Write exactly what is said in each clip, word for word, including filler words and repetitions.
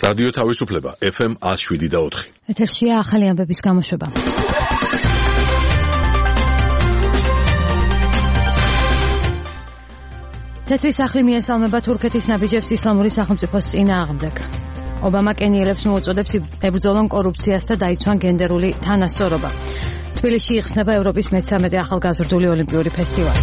რადიო თავისუფლება ეფ ემ one oh seven და four. ეთერშია ახალი ამბების გამოშვება. თეთრი სახლი მიესალმება თურქეთის ნაბიჯებს ისლამური სახელმწიფოს წინააღმდეგ. ობამა კენიელებს მოუწოდებს ებრძოლონ კორუფციას და დაიცვან გენდერული თანასწორობა. თბილისში იხსნება ევროპის მეთერთმეტე ახალგაზრდული ოლიმპიური ფესტივალი.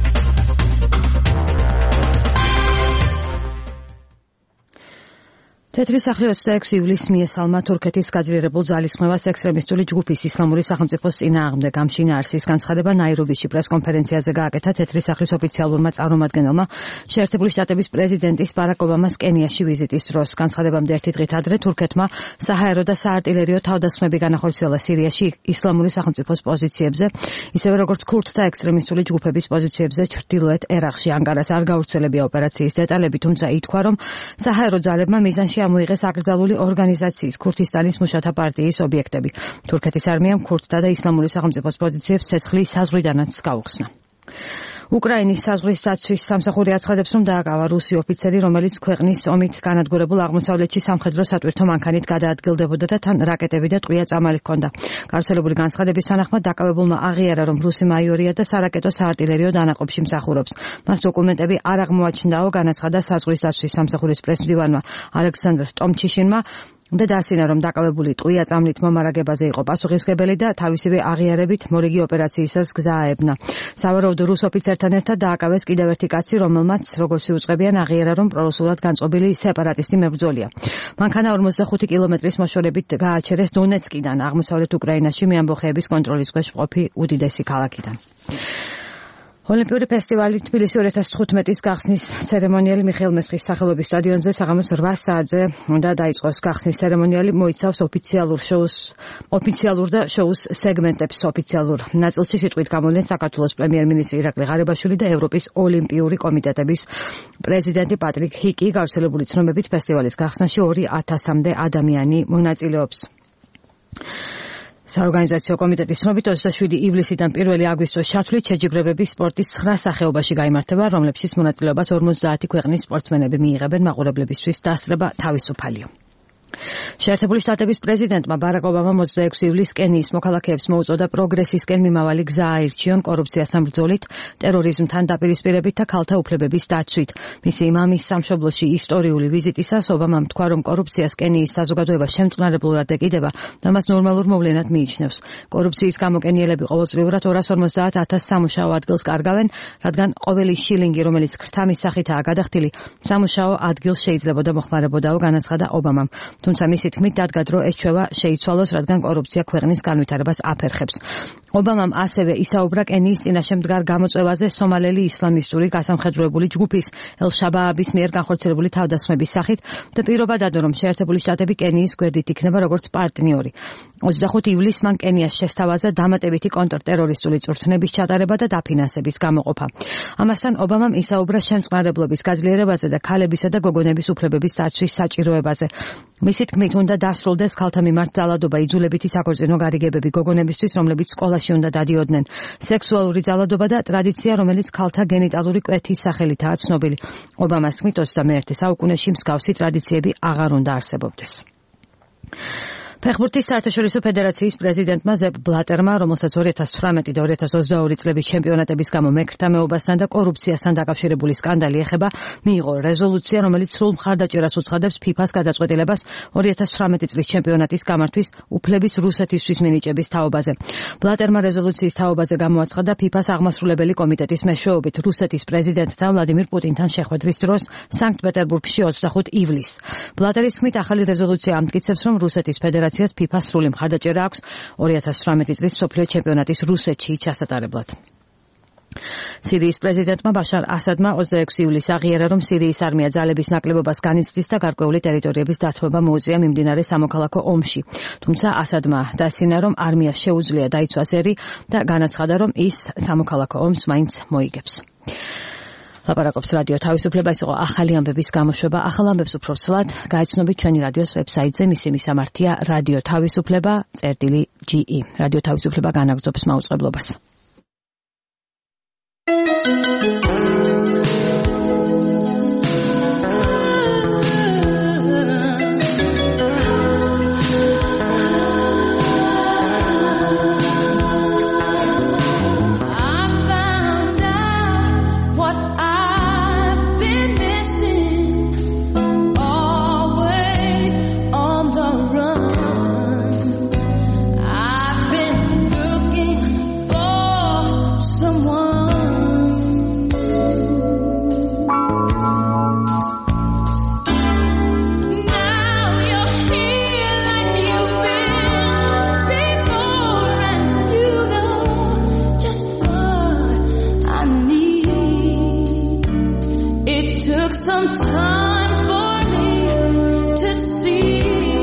თეთრი სახლი ოცდაექვსი ივლისს მიესალმა თურქეთის გაძლიერებულ ძალისხმევას ექსტრემისტული ჯგუფის ისლამური სახელმწიფოს წინააღმდეგ. ამ შინაარსის განცხადება ნაირობიში პრესკონფერენციაზე გააკეთა თეთრი სახლის ოფიციალურმა წარმომადგენელმა შეერთებული შტატების პრეზიდენტის ბარაკ ობამას კენიაში ვიზიტის დროს. განცხადებამდე ერთი დღით ადრე თურქეთმა საჰაერო და საარტილერიო თავდასხმები განახორციელა სირიაში ისლამური სახელმწიფოს პოზიციებზე, ისევე როგორც ქურდთა ექსტრემისტული ჯგუფების პოზიციებზე ჩრდილოეთ ერაყში. ანკარას არ გავრცელებია ოპერაციის დეტალები, თუმცა ითქვა, რომ საჰაერო ძალებმა მიზანში ამოიღეს აკრძალული ორგანიზაციის ქურთისტანის მუშათა პარტიის ობიექტები. თურქეთის არმიამ ქურდთა და ისლამური სახელმწიფოს პოზიციებს ცეცხლის საზღვრიდანაც გაუხსნა. უკრაინის საზღვრის დაცვის სამსახური აცხადებს, რომ დააკავა რუსი ოფიცერი, რომელიც ქვეყნის ომით განადგურებულ აღმოსავლეთში სამხედრო სატვირთო მანქანით გადაადგილდებოდა და თან რაკეტები და ტყვია წამალი ჰქონდა. გავრცელებული განცხადების თანახმად დაკავებულმა აღიარა, რომ რუსი მაიორია და სარაკეტო საარტილერიო დანაყოფში მსახურობს. მას დოკუმენტები არ აღმოაჩნდაო, განაცხადა საზღვრის დაცვის სამსახურის პრესმდივანმა ალექსანდრ ტომჩიშინმა და დაასინა, რომ დაკავებული ტყვია წამლით მომარაგებაზე იყო პასუხისმგებელი და თავისივე აღიარებით მორიგი ოპერაციისას გზა აებნა. სავარაუდო რუს ოფიცერთან ერთად დააკავეს კიდევ ერთი კაცი, რომელმაც, როგორც იუწყებიან, აღიარა, რომ პრორუსულად განწყობილი სეპარატისტი მებრძოლია. მანქანა ორმოცდახუთი კილომეტრის მოშორებით გააჩერეს დონეცკიდან, აღმოსავლეთ უკრაინაში მეამბოხეების კონტროლის ქვეშ მყოფი უდიდესი ქალაქიდან. ოლიმპიური ფესტივალი თბილისი ორი ათას თხუთმეტის გახსნის ცერემონიალი მიხეილ მესხის სახელობის სტადიონზე საღამოს რვა საათზე უნდა დაიწყოს. გახსნის ცერემონიალი მოიცავს ოფიციალურ შოუს, ოფიციალურ და შოუს სეგმენტებს. ოფიციალურ ნაწილში სიტყვით გამოვლენ საქართველოს პრემიერ-მინისტრი ირაკლი ღარიბაშვილი და ევროპის ოლიმპიური კომიტეტების პრეზიდენტი პატრიკ ჰიკი. გავრცელებული ცნობებით ფესტივალის გახსნაში ორი ათასამდე ადამიანი მონაწილეობს. საორგანიზაციო კომიტეტის ცნობით ოცდაშვიდი ივლისიდან პირველი აგვისტოს ჩათვლით შეჯიბრებები სპორტის ცხრა სახეობაში გაიმართება, რომლებშიც მონაწილეობას ორმოცდაათი ქვეყნის სპორტსმენები მიიღებენ. მაყურებლებისთვის დასწრება თავისუფალია. შეერთებული შტატების პრეზიდენტმა ბარაკ ობამამ ოცდაექვსი ივლისს კენიის მოქალაქეებს მოუწოდა პროგრესისკენ მიმავალი გზა აირჩიონ კორუფციასთან ბრძოლით, ტერორიზმთან დაპირისპირებით და ქალთა უფლებების დაცვით. მისი მამის სამშობლოში ისტორიული ვიზიტისას ობამამ თქვა, რომ კორუფციას კენიის საზოგადოება შემწყნარებლურად ეკიდება და მას ნორმალურ მოვლენად მიიჩნევს. კორუფციის გამოკენიელები ყოველწლიურად ორას ორმოცდაათ ათას სამუშაო ადგილს კარგავენ, რადგან ყოველი შილინგი, რომელიც ქრთამის სახითაა გადახდილი, სამუშაო ადგილს შეიძლებოდა მოხმარებოდაო, განაცხადა ობამამ. თუმცა მისი თქმით დადგა დრო ეს ჩვევა შეიცვალოს, რადგან კორუფცია ქვეყნის განვითარებას აფერხებს. ობამამ ასევე ისაუბრა კენიის წინაშე მდგარ გამოწვევაზე სომალელი ისლამისტური გასამხედროებული ჯგუფის ელ-შაბააბის მიერ განხორციელებული თავდასხმების სახით და პირობა დადო, რომ შეერთებული შტატები კენიის გვერდით იქნება როგორც პარტნიორი. ოცდახუთი ივლისს მან კენიას შესთავაზა დამატებითი კონტრტერორისტული წვრთნების ჩატარება და დაფინანსების გამოყოფა. ამასთან ობამამ ისაუბრა შემწყნარებლობის გაძლიერებაზე და ქალებისა და გოგონების უფლებების დაცვის საჭიროებაზე. მისი თქმით უნდა დასრულდეს ქალთა მიმართ ძალადობა, იძულებითი საქორწინო გარიგებები გოგონებისთვის, რომლებიც სკოლაში უნდა დადიოდნენ, სექსუალური ძალადობა და ტრადიცია, რომელიც ქალთა გენიტალური კვეთის სახელითაა ცნობილი. ობამას თქმით ოცდამეერთე საუკუნეში მსგავსი ტრადიციები აღარ უნდა არსებობდეს. ფეხბურთის საერთაშორისო ფედერაციის პრეზიდენტმა ზეპ ბლატერმა, რომელსაც ორი ათას ცხრამეტი და ორი ათას ოცდაორი წლების ჩემპიონატების გამო მეკრთამეობასთან და კორუფციასთან დაკავშირებული სკანდალი ეხება, მიიღო რეზოლუცია, რომელიც სრულ მხარდაჭერას უცხადებს ფიფას გადაწყვეტილებას ორი ათას ცხრამეტი წლის ჩემპიონატის გამართვის უფლების რუსეთისთვის მინიჭების თაობაზე. ბლატერმა რეზოლუციის თაობაზე გამოაცხადა ფიფას აღმასრულებელი კომიტეტის მეშვეობით რუსეთის პრეზიდენტთან ვლადიმირ პუტინთან შეხვედრის დროს სანქტ-პეტერბურგში ოცდახუთ ივლისს. ბლატერის თქმით, ახალი რეზოლუცია ამტკიცებს, რომ რუსეთის ფედერაცია ფიფას სრული მხარდაჭერა აქვს ორი ათას ცხრამეტი წლის მსოფლიო ჩემპიონატის რუსეთში ჩასატარებლად. სირიის პრეზიდენტმა ბაშარ ასადმა ოცდაექვსი ივლისს აღიარა, რომ სირიის არმია ძალების ნაკლებობას განიცდის და გარკვეული ტერიტორიების დათმობა მოუწია მიმდინარე სამოქალაქო ომში. თუმცა ასადმა დასინა, რომ არმიას შეუძლია დაიცვას ერი და განაცხადა, რომ ის სამოქალაქო ომს მაინც მოიგებს. ლაპარაკობს რადიო თავისუფლება, ეს იყო ახალი ამბების გამოშვება. ახალ ამბებს უფრო ცვლად გაიცნობით ჩვენი რადიოს ვებსაიტზე, მისი მისამართია რადიო თავისუფლება წერტილი ჯი ი. რადიო თავისუფლება განაგრძობს მაუწყებლობას. some time for me to see.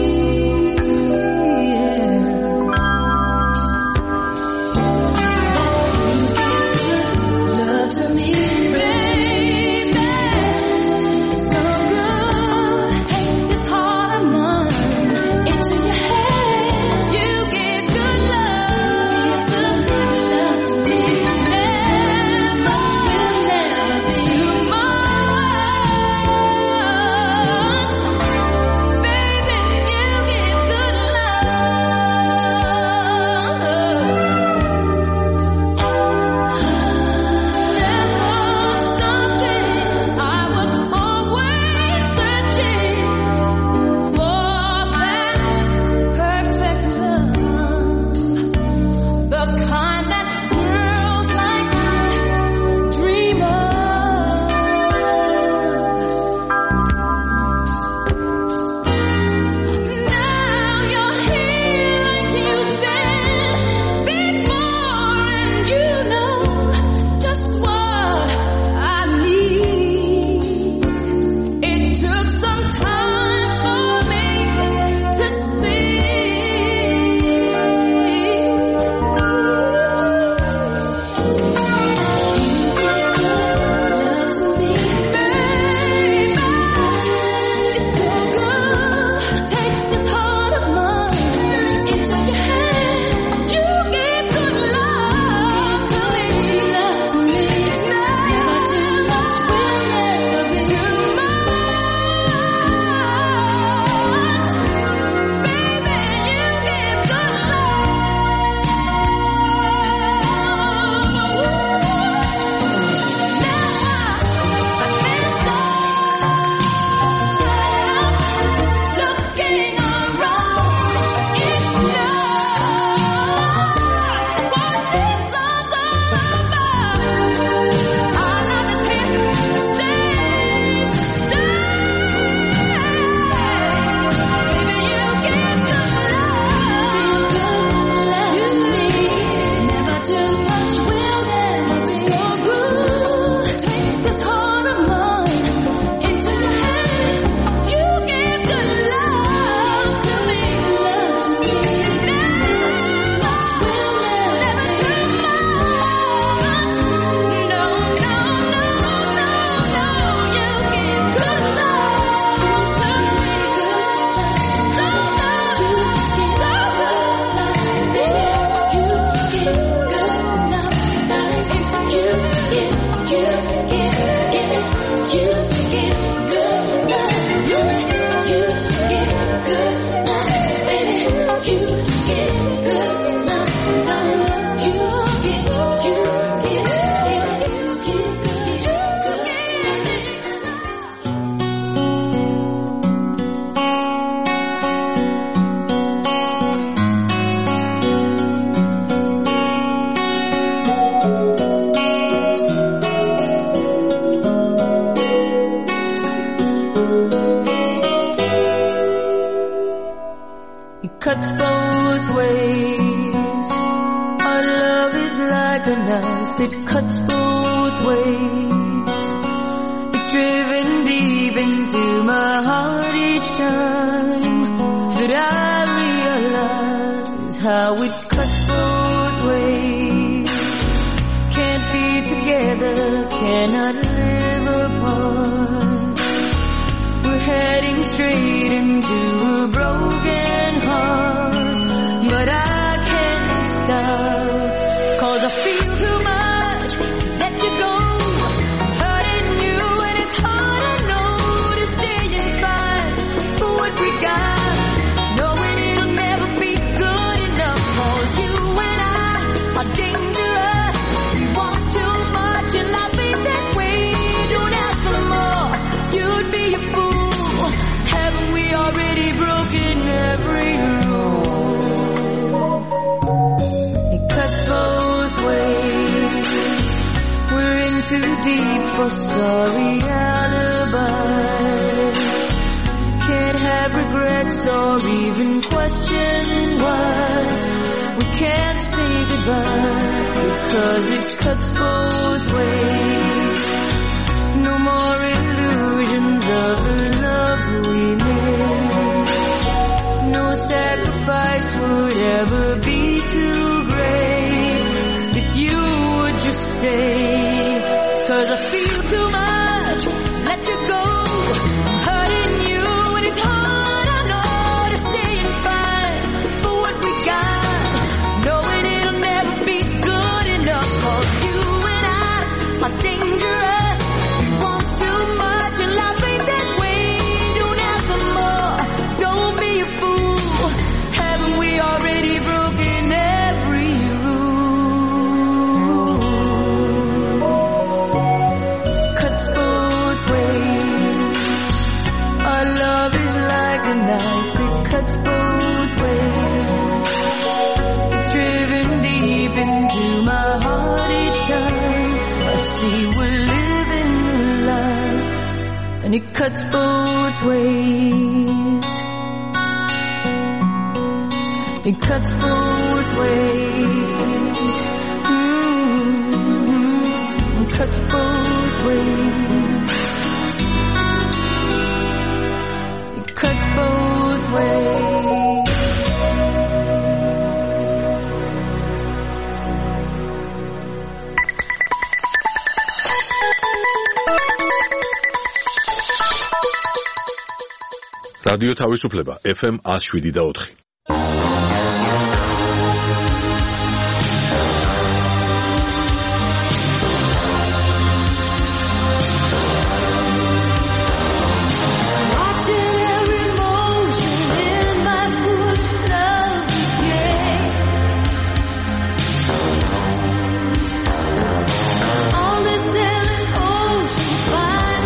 Sorry alibi. Can't have regrets or even question why we can't say goodbye, because it cuts both ways. No more illusions. 'Cause I feel too much, let you go, hurting you and it's hard, I know, to stay and fight for what we got, knowing it'll never be good enough for you and I are dangerous, we want too much and life ain't that way, don't ask for more, don't be a fool, haven't we already broken every rule? Cuts both ways, our love is like a knife, it cuts both ways, it's driven deep into my heart each time I see we're living a life, and it cuts both ways, it cuts both ways, mm-hmm. It cuts both ways, it cuts both ways. რადიო თავისუფლება ეფ ემ one oh seven და four.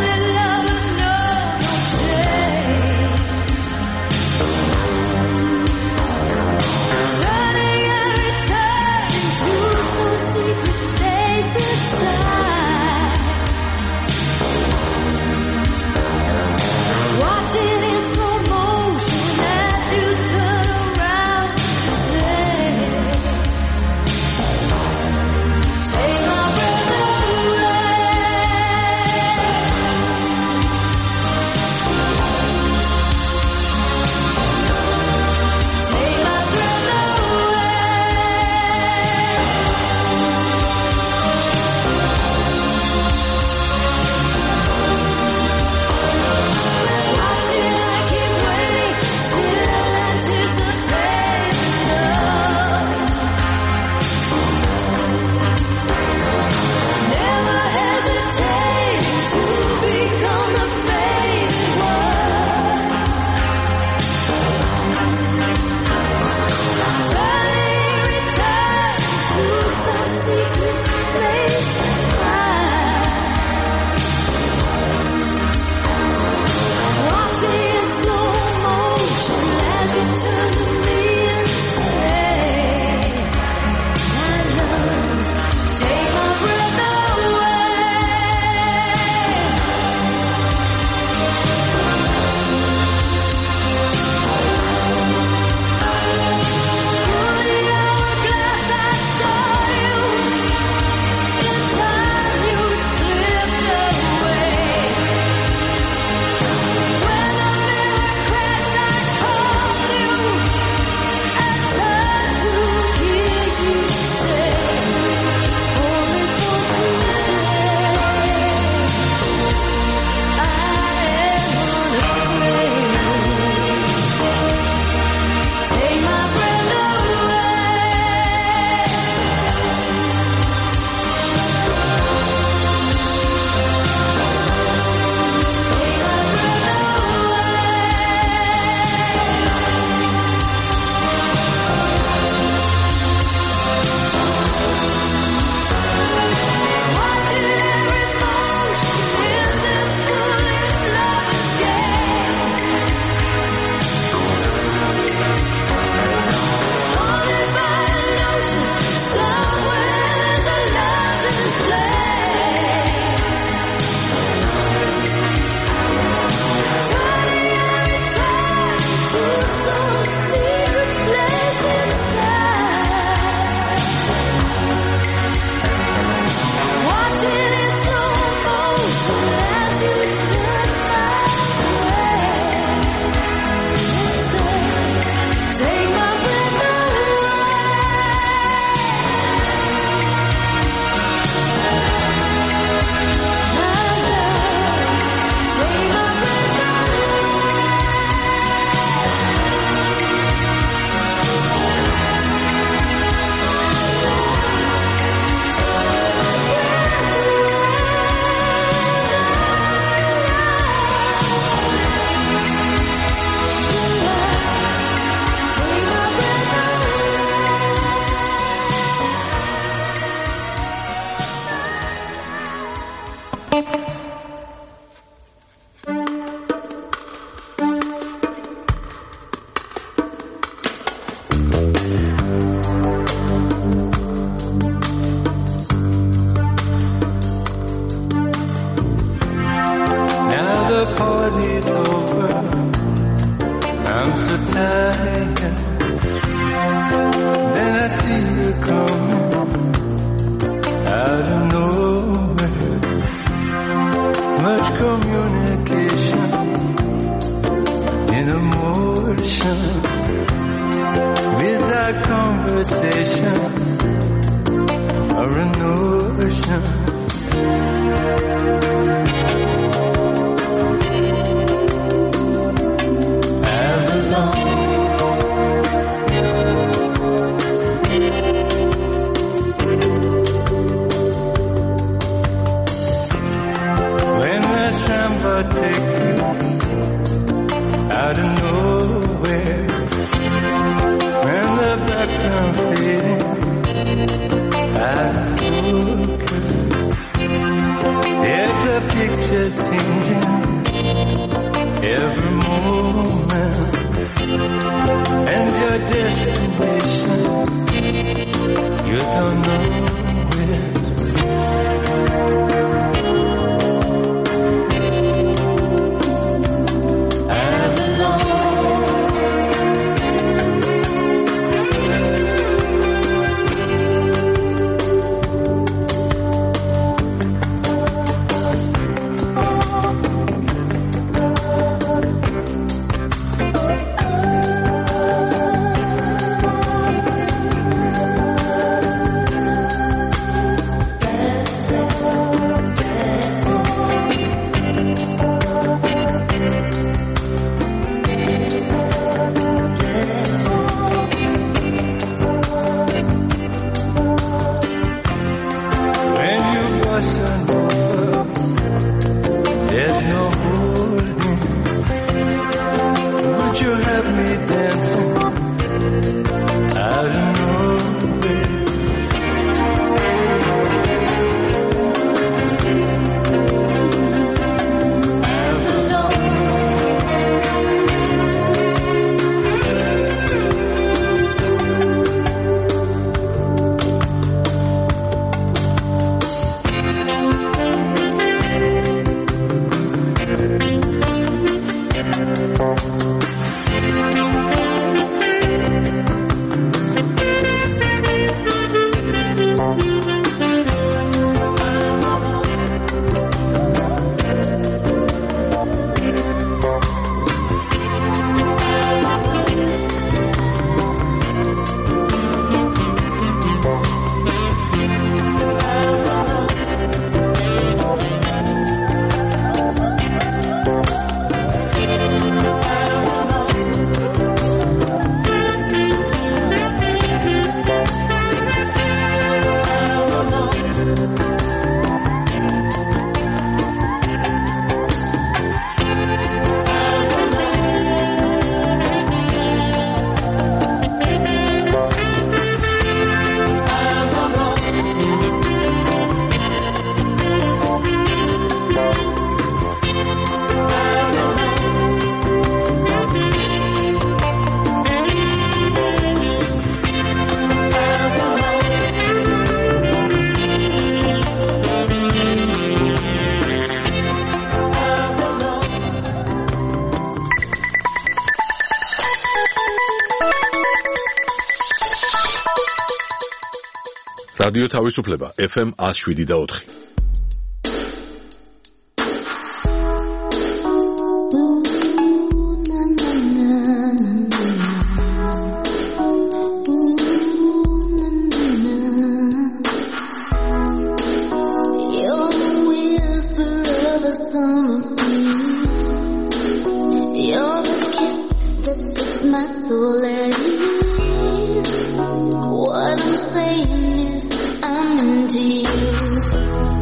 All this is over. I'm so tired. Then I see you coming out of nowhere. Much communication in emotion, without conversation or a notion. Take you out of nowhere, when the background fading out of focus, there's a picture changing every moment, and your destination you don't know where. რადიო თავისუფლება ეფ ემ one oh seven და four. What I'm saying is I'm into you.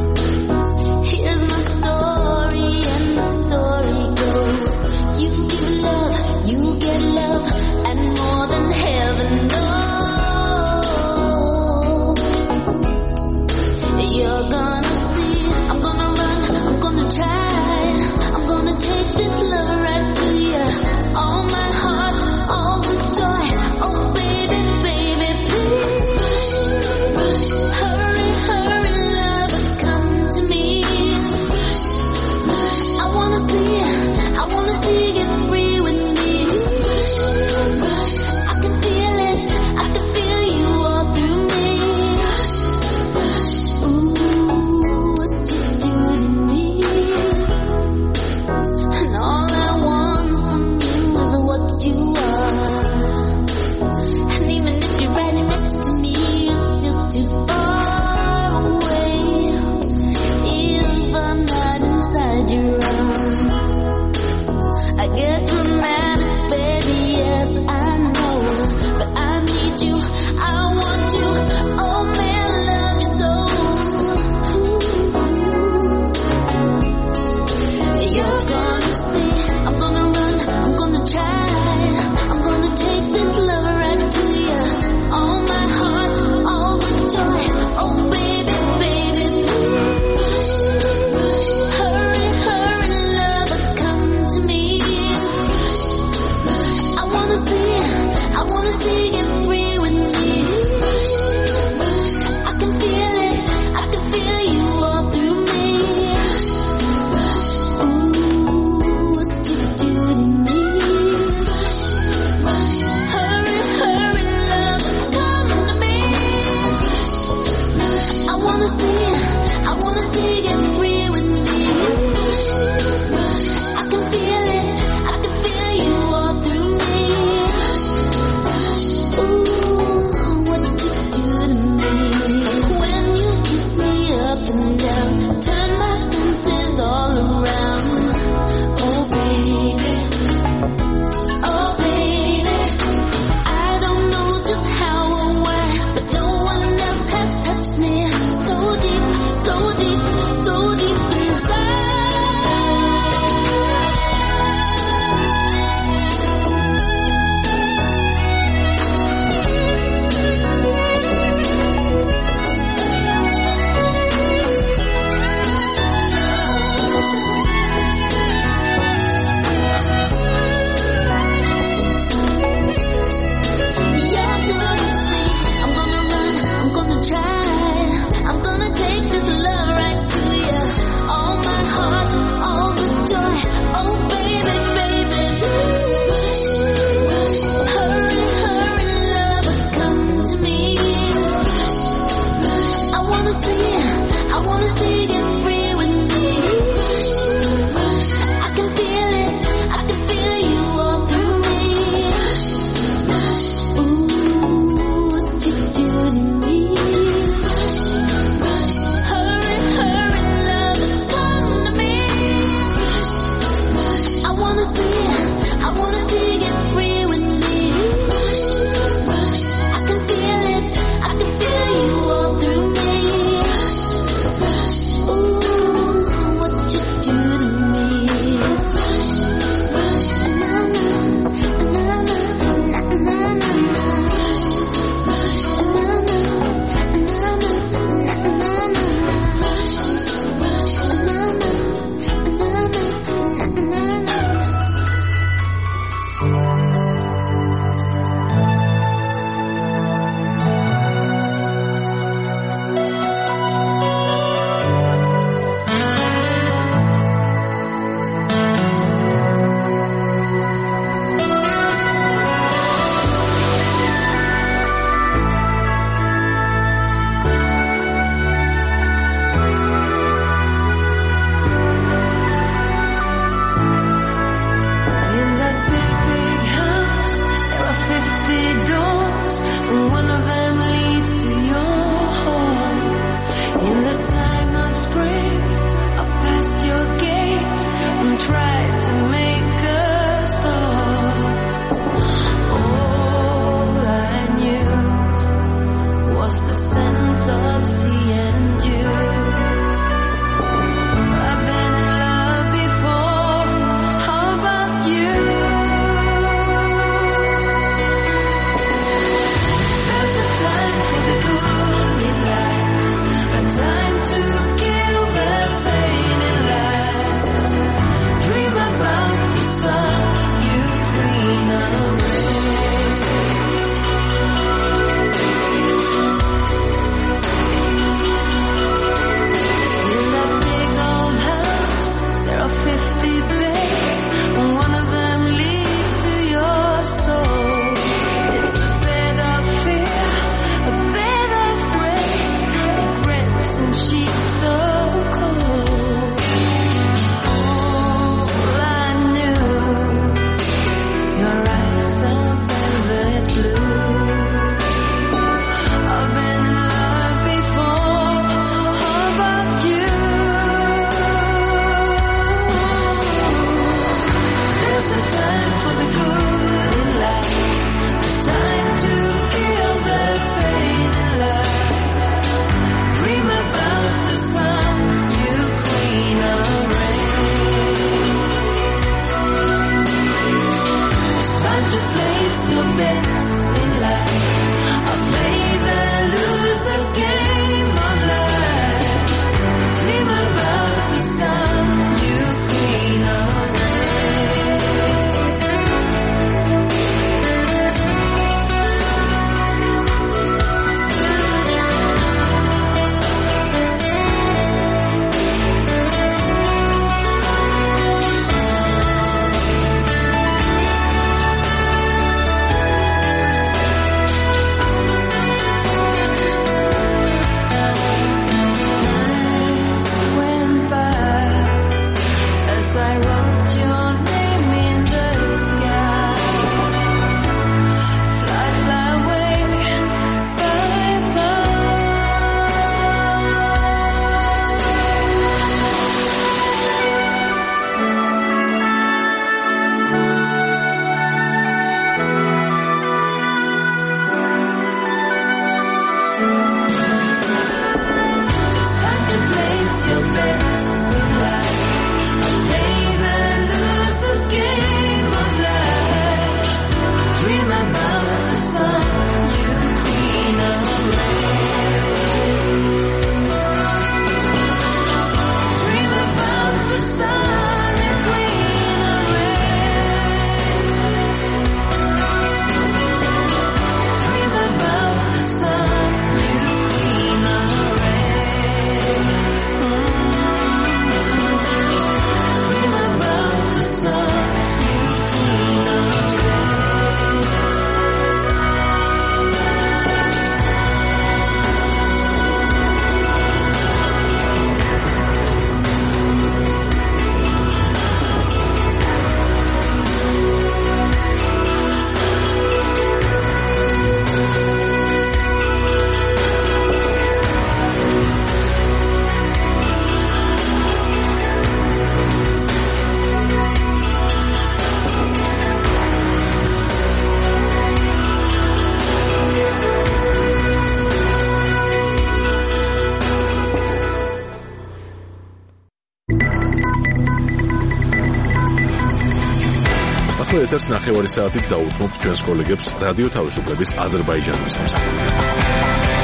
ახლა ეთერს ნახევარი საათით დაუთმობთ ჩვენს კოლეგებს რადიო თავისუფლების აზერბაიჯანის სამსახურში.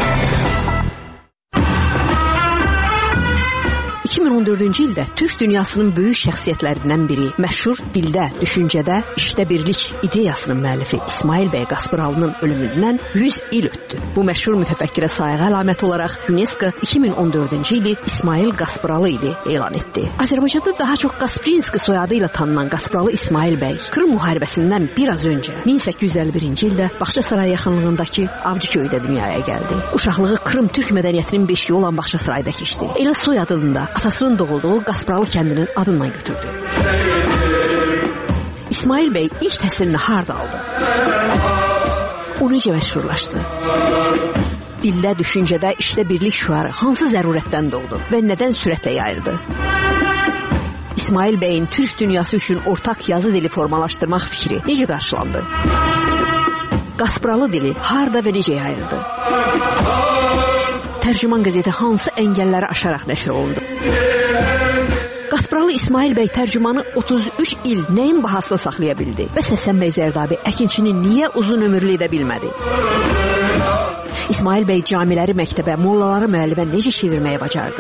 iki min on dördüncü ildə Türk dünyasının böyük şəxsiyyətlərindən biri, məşhur dildə, düşüncədə, işdə birlik ideyasının müəllifi İsmail bəy Qaspıralının ölümündən yüz il ötdü. Bu məşhur mütəfəkkirə sayğı əlaməti olaraq UNESCO iki min on dördüncü ili İsmail Qaspıralı ili elan etdi. Azərbaycanda daha çox Qasprinski soyadı ilə tanınan Qaspıralı İsmail bəy Krım müharibəsindən biraz öncə min səkkiz yüz əlli birinci ildə Bağçasaray yaxınlığındakı Avcıköydə dünyaya gəldi. Uşaqlığı Krım türk mədəniyyətinin beşiyi olan Bağçasarayda keçdi. Elə soyadını da atasının doğulduğu Qaspıralı kəndinin adından götürdü. İsmail bəy ilk təhsilini harda aldı? O necə məşhurlaşdı? Dildə, düşüncədə, işdə birlik şüarı hansı zərurətdən doğdu və nədən sürətlə yayıldı? İsmail bəyin Türk dünyası üçün ortaq yazı dili formalaşdırmaq fikri necə qarşılandı? Qaspıralı dili harda və necə yayıldı? Tərcüman qəzeti hansı əngəlləri aşaraq nəşr olundu? Qaspıralı İsmail bəy tərcümanı otuz üç il nəyin bahasına saxlaya bildi? Və Səsən bəy Zərdabi əkinçini niyə uzun ömürlü edə bilmədi? İsmail bəy camiləri məktəbə, mollaları müəllimə necə çevirməyə bacardı?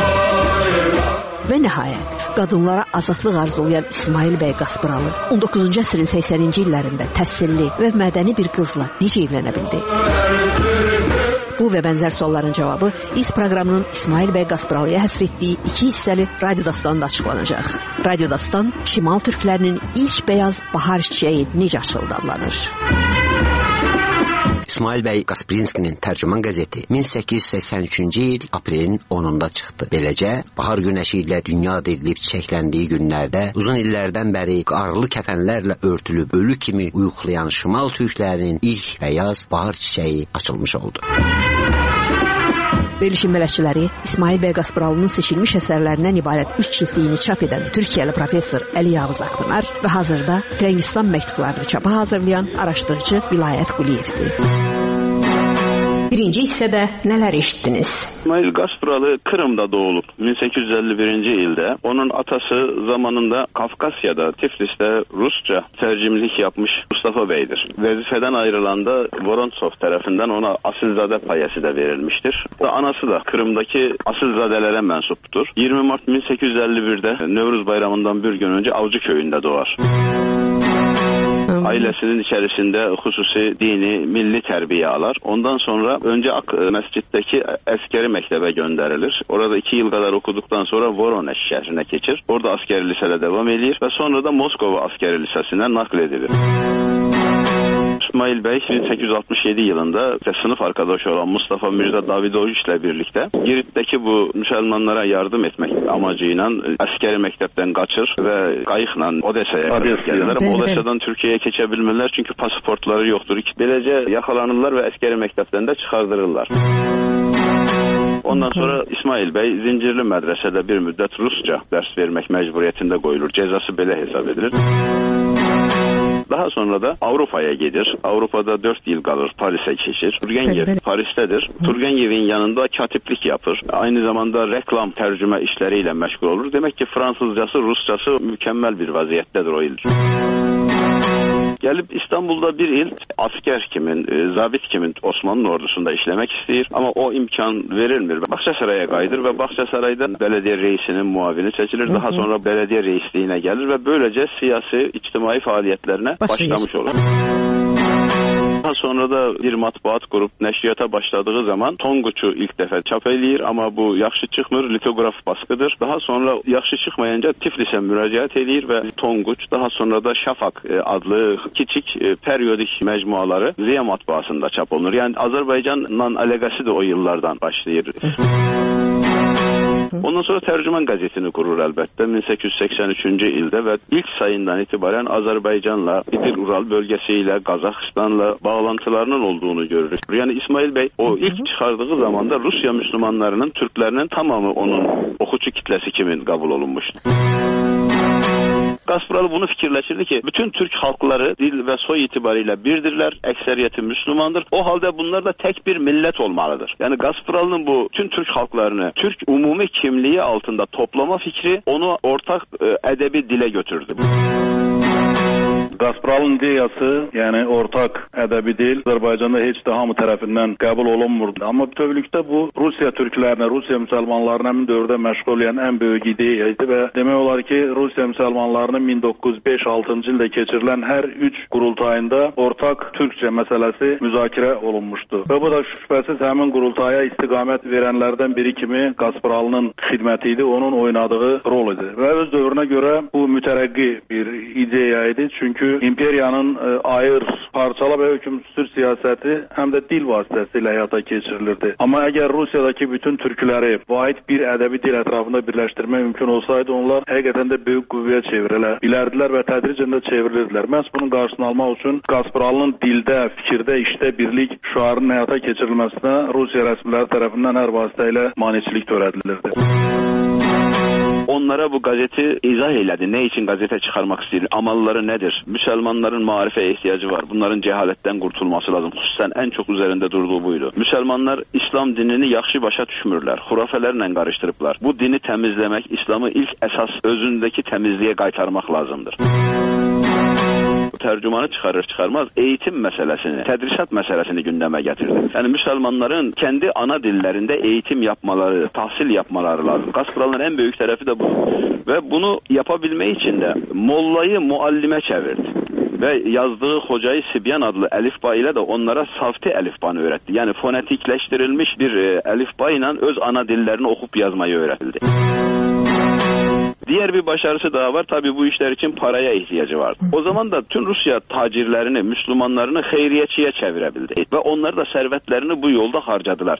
Və nəhayət, qadınlara azadlıq arzulayan İsmail bəy Qaspıralı on doqquzuncu əsrin səksəninci illərində təhsilli və mədəni bir qızla necə evlənə bildi? Bu və bənzər sualların cavabı İz proqramının İsmail bəy Qaspıralıya həsr etdiyi iki hissəli Radyo Dastan'da açıqlanacaq. Radyo Dastan, Şimal Türklərinin ilk bəyaz bahar çiçəyi necə açıldı adlanır. İsmail bəy Qasprinskinin tərcüman qəzeti min səkkiz yüz səksən üçüncü il aprelin onunda çıxdı. Beləcə, bahar günəşi ilə dünya edilib çiçəkləndiyi günlərdə uzun illərdən bəri qarlı kəfənlərlə örtülüb ölü kimi uyuqlayan Şimal Türklərinin ilk bəyaz bahar çiçəyi açılmış oldu. Verilişin bələdçiləri İsmail bəy Qaspıralının seçilmiş əsərlərindən ibarət üç cildliyini çap edən Türkiyəli professor Əli Yavuz Akpınar və hazırda Firəngistan məktublarını çapa hazırlayan araşdırıcı Vilayət Quliyevdir. Birinci hissədə nələr eşitdiniz? İsmail Qaspıralı Kırım'da doğulub min səkkiz yüz əlli birinci ildə. Onun atası zamanında Kafkasya'da, Tiflis'te Rusça tercümlik yapmış Mustafa Bey'dir. Vəzifədən ayrılanda Vorontsov tərəfindən ona asilzadə payəsi də verilmiştir. Anası da Kırım'daki asilzadelərə mənsubdur. iyirmi mart min səkkiz yüz əlli birdə Nevruz bayramından bir gün önce Avcı köyündə doğar. Ailesinin içerisinde hususi dini, milli terbiye alır. Ondan sonra önce Ak Mescid'deki askeri mektebe gönderilir. Orada iki yıl kadar okuduktan sonra Voronezh şehrine geçir. Orada askeri lisede devam edilir ve sonra da Moskova askeri lisesine nakledilir. İsmail Bey bin səkkiz yüz altmış yedi yılında sınıf arkadaşı olan Mustafa Mirza Davidoviç ile birlikte Girit'teki bu Müslümanlara yardım etmek amacıyla askeri mektepten kaçır ve kayıkla Odessa'ya gelirler. Ama Odessa'dan Türkiye'ye geçebilmeler çünkü pasaportları yoktur. Böylece yakalanırlar ve askeri mektepten de çıkardırırlar. Ondan sonra İsmail Bey Zincirli Medrese'de bir müddet Rusça ders vermek mecburiyetinde koyulur. Cezası belə hesap edilir. Daha sonra da Avrupa'ya gelir. Avrupa'da dört yıl kalır. Paris'e geçir. Turgenev Paris'tedir. Turgenev'in yanında katiplik yapır. Aynı zamanda reklam tercüme işleriyle meşgul olur. Demek ki Fransızcası, Rusçası mükemmel bir vaziyettedir o yıl. Gelip İstanbul'da bir il asker kimin, zabit kimin Osmanlı ordusunda işlemek isteyir ama o imkan verilmir. Bahçesaray'a kaydır ve Bahçesaray'dan belediye reisinin muavini seçilir. Daha sonra belediye reisliğine gelir ve böylece siyasi, içtimai faaliyetlerine başlamış olur. Daha sonra da bir matbuat kurup nəşriyata başladığı zaman Tonguç'u ilk defa çap eləyir ama bu yaxşı çıxmır, litograf baskıdır. Daha sonra yaxşı çıxmayınca Tiflis'e müracaat eləyir ve Tonguç, daha sonra da Şafak adlı kiçik periyodik mecmuaları Ziya matbaasında çap olunur. Yani Azerbaycan'la aləqəsi de o yıllardan başlayır. Ondan sonra Tərcüman qəzetini kurur əlbəttə min səkkiz yüz səksən üçüncü ildə və ilk sayından itibaren Azərbaycanla, İdil Ural bölgesiyle, Qazaxıstanla bağlantılarının olduğunu görürüz. Yani İsmail Bey o ilk çıkardığı zamanda Rusya Müslümanlarının, Türklerinin tamamı onun oxucu kitlesi kimin kabul olunmuştu. Qaspıralı bunu fikirləşirdi ki, bütün Türk halkları dil ve soy itibariyle birdirler, ekseriyeti Müslümandır. O halde bunlar da tek bir millet olmalıdır. Yani Qaspıralı'nın bu tüm Türk halklarını Türk umumi kimliği altında toplama fikri onu ortak e, edebi dile götürdü. Qaspralın ideyası, yəni ortaq ədəbi dil Azərbaycanda heç də hamı tərəfindən qəbul olunmurdu. Amma bütövlükdə bu Rusiya türklərinə, Rusiya müsəlmanlarına həmin dövrdə məşğul olan ən böyük ideya idi və demək olar ki, Rusiya müsəlmanlarının min doqquz yüz beş altıncı ildə keçirilən hər üç qurultayında ortaq türkcə məsələsi müzakirə olunmuşdu. Və bu da şübhəsiz həmin qurultaya istiqamət verənlərdən biri kimi Qaspralının xidməti idi, onun oynadığı rol idi. Və öz dövrünə görə bu mütərəqqi bir ideya idi. Çünki imperiyanın ə, ayır, parçala və hökümsüz siyasəti həm də dil vasitəsilə həyata keçirilirdi. Amma əgər Rusiyadakı bütün türkləri vahid bir ədəbi dil ətrafında birləşdirmək mümkün olsaydı, onlar həqiqətən də böyük qüvvəyə çevrilə bilərdilər və tədricən də çevrilirdilər. Məhz bunun qarşısını almaq üçün Qaspralının dildə, fikirdə, işdə birlik şüarının həyata keçirilməsinə Rusiya rəsmiləri tərəfindən hər vasitə ilə maneçilik törədilirdi. Onlara bu gazeti izah elədi. Ne için gazete çıkarmak istəyir? Amalları nedir? Müslümanların marife ihtiyacı var. Bunların cehalətten qurtulması lazım. Xüsusən en çok üzerinde durduğu buydu. Müslümanlar İslam dinini yaxşı başa düşmürlər. Xurafelerle qarışdırıblar. Bu dini temizlemek, İslam'ı ilk esas özündeki temizliğe qaytarmaq lazımdır. Tərcümanı çıxarır çıxarmaz eğitim meselesini, tədrisat meselesini gündeme getirdi. Yani Müslümanların kendi ana dillerinde eğitim yapmaları, tahsil yapmaları lazım. Qaspralın en büyük tarafı da bu. Ve bunu yapabilmek için de mollayı muallime çevirdi. Ve yazdığı Hocayı Sibyan adlı elifba ile de onlara safti elifbanı öğretti. Yani fonetikleştirilmiş bir elifba ile öz ana dillerini okup yazmayı öğretildi. Diğer bir başarısı daha var. Tabii bu işler için paraya ihtiyacı vardı. O zaman da tüm Rusya tacirlerini, Müslümanlarını hayriyetçiye çevirebildi. Ve onlar da servetlerini bu yolda harcadılar.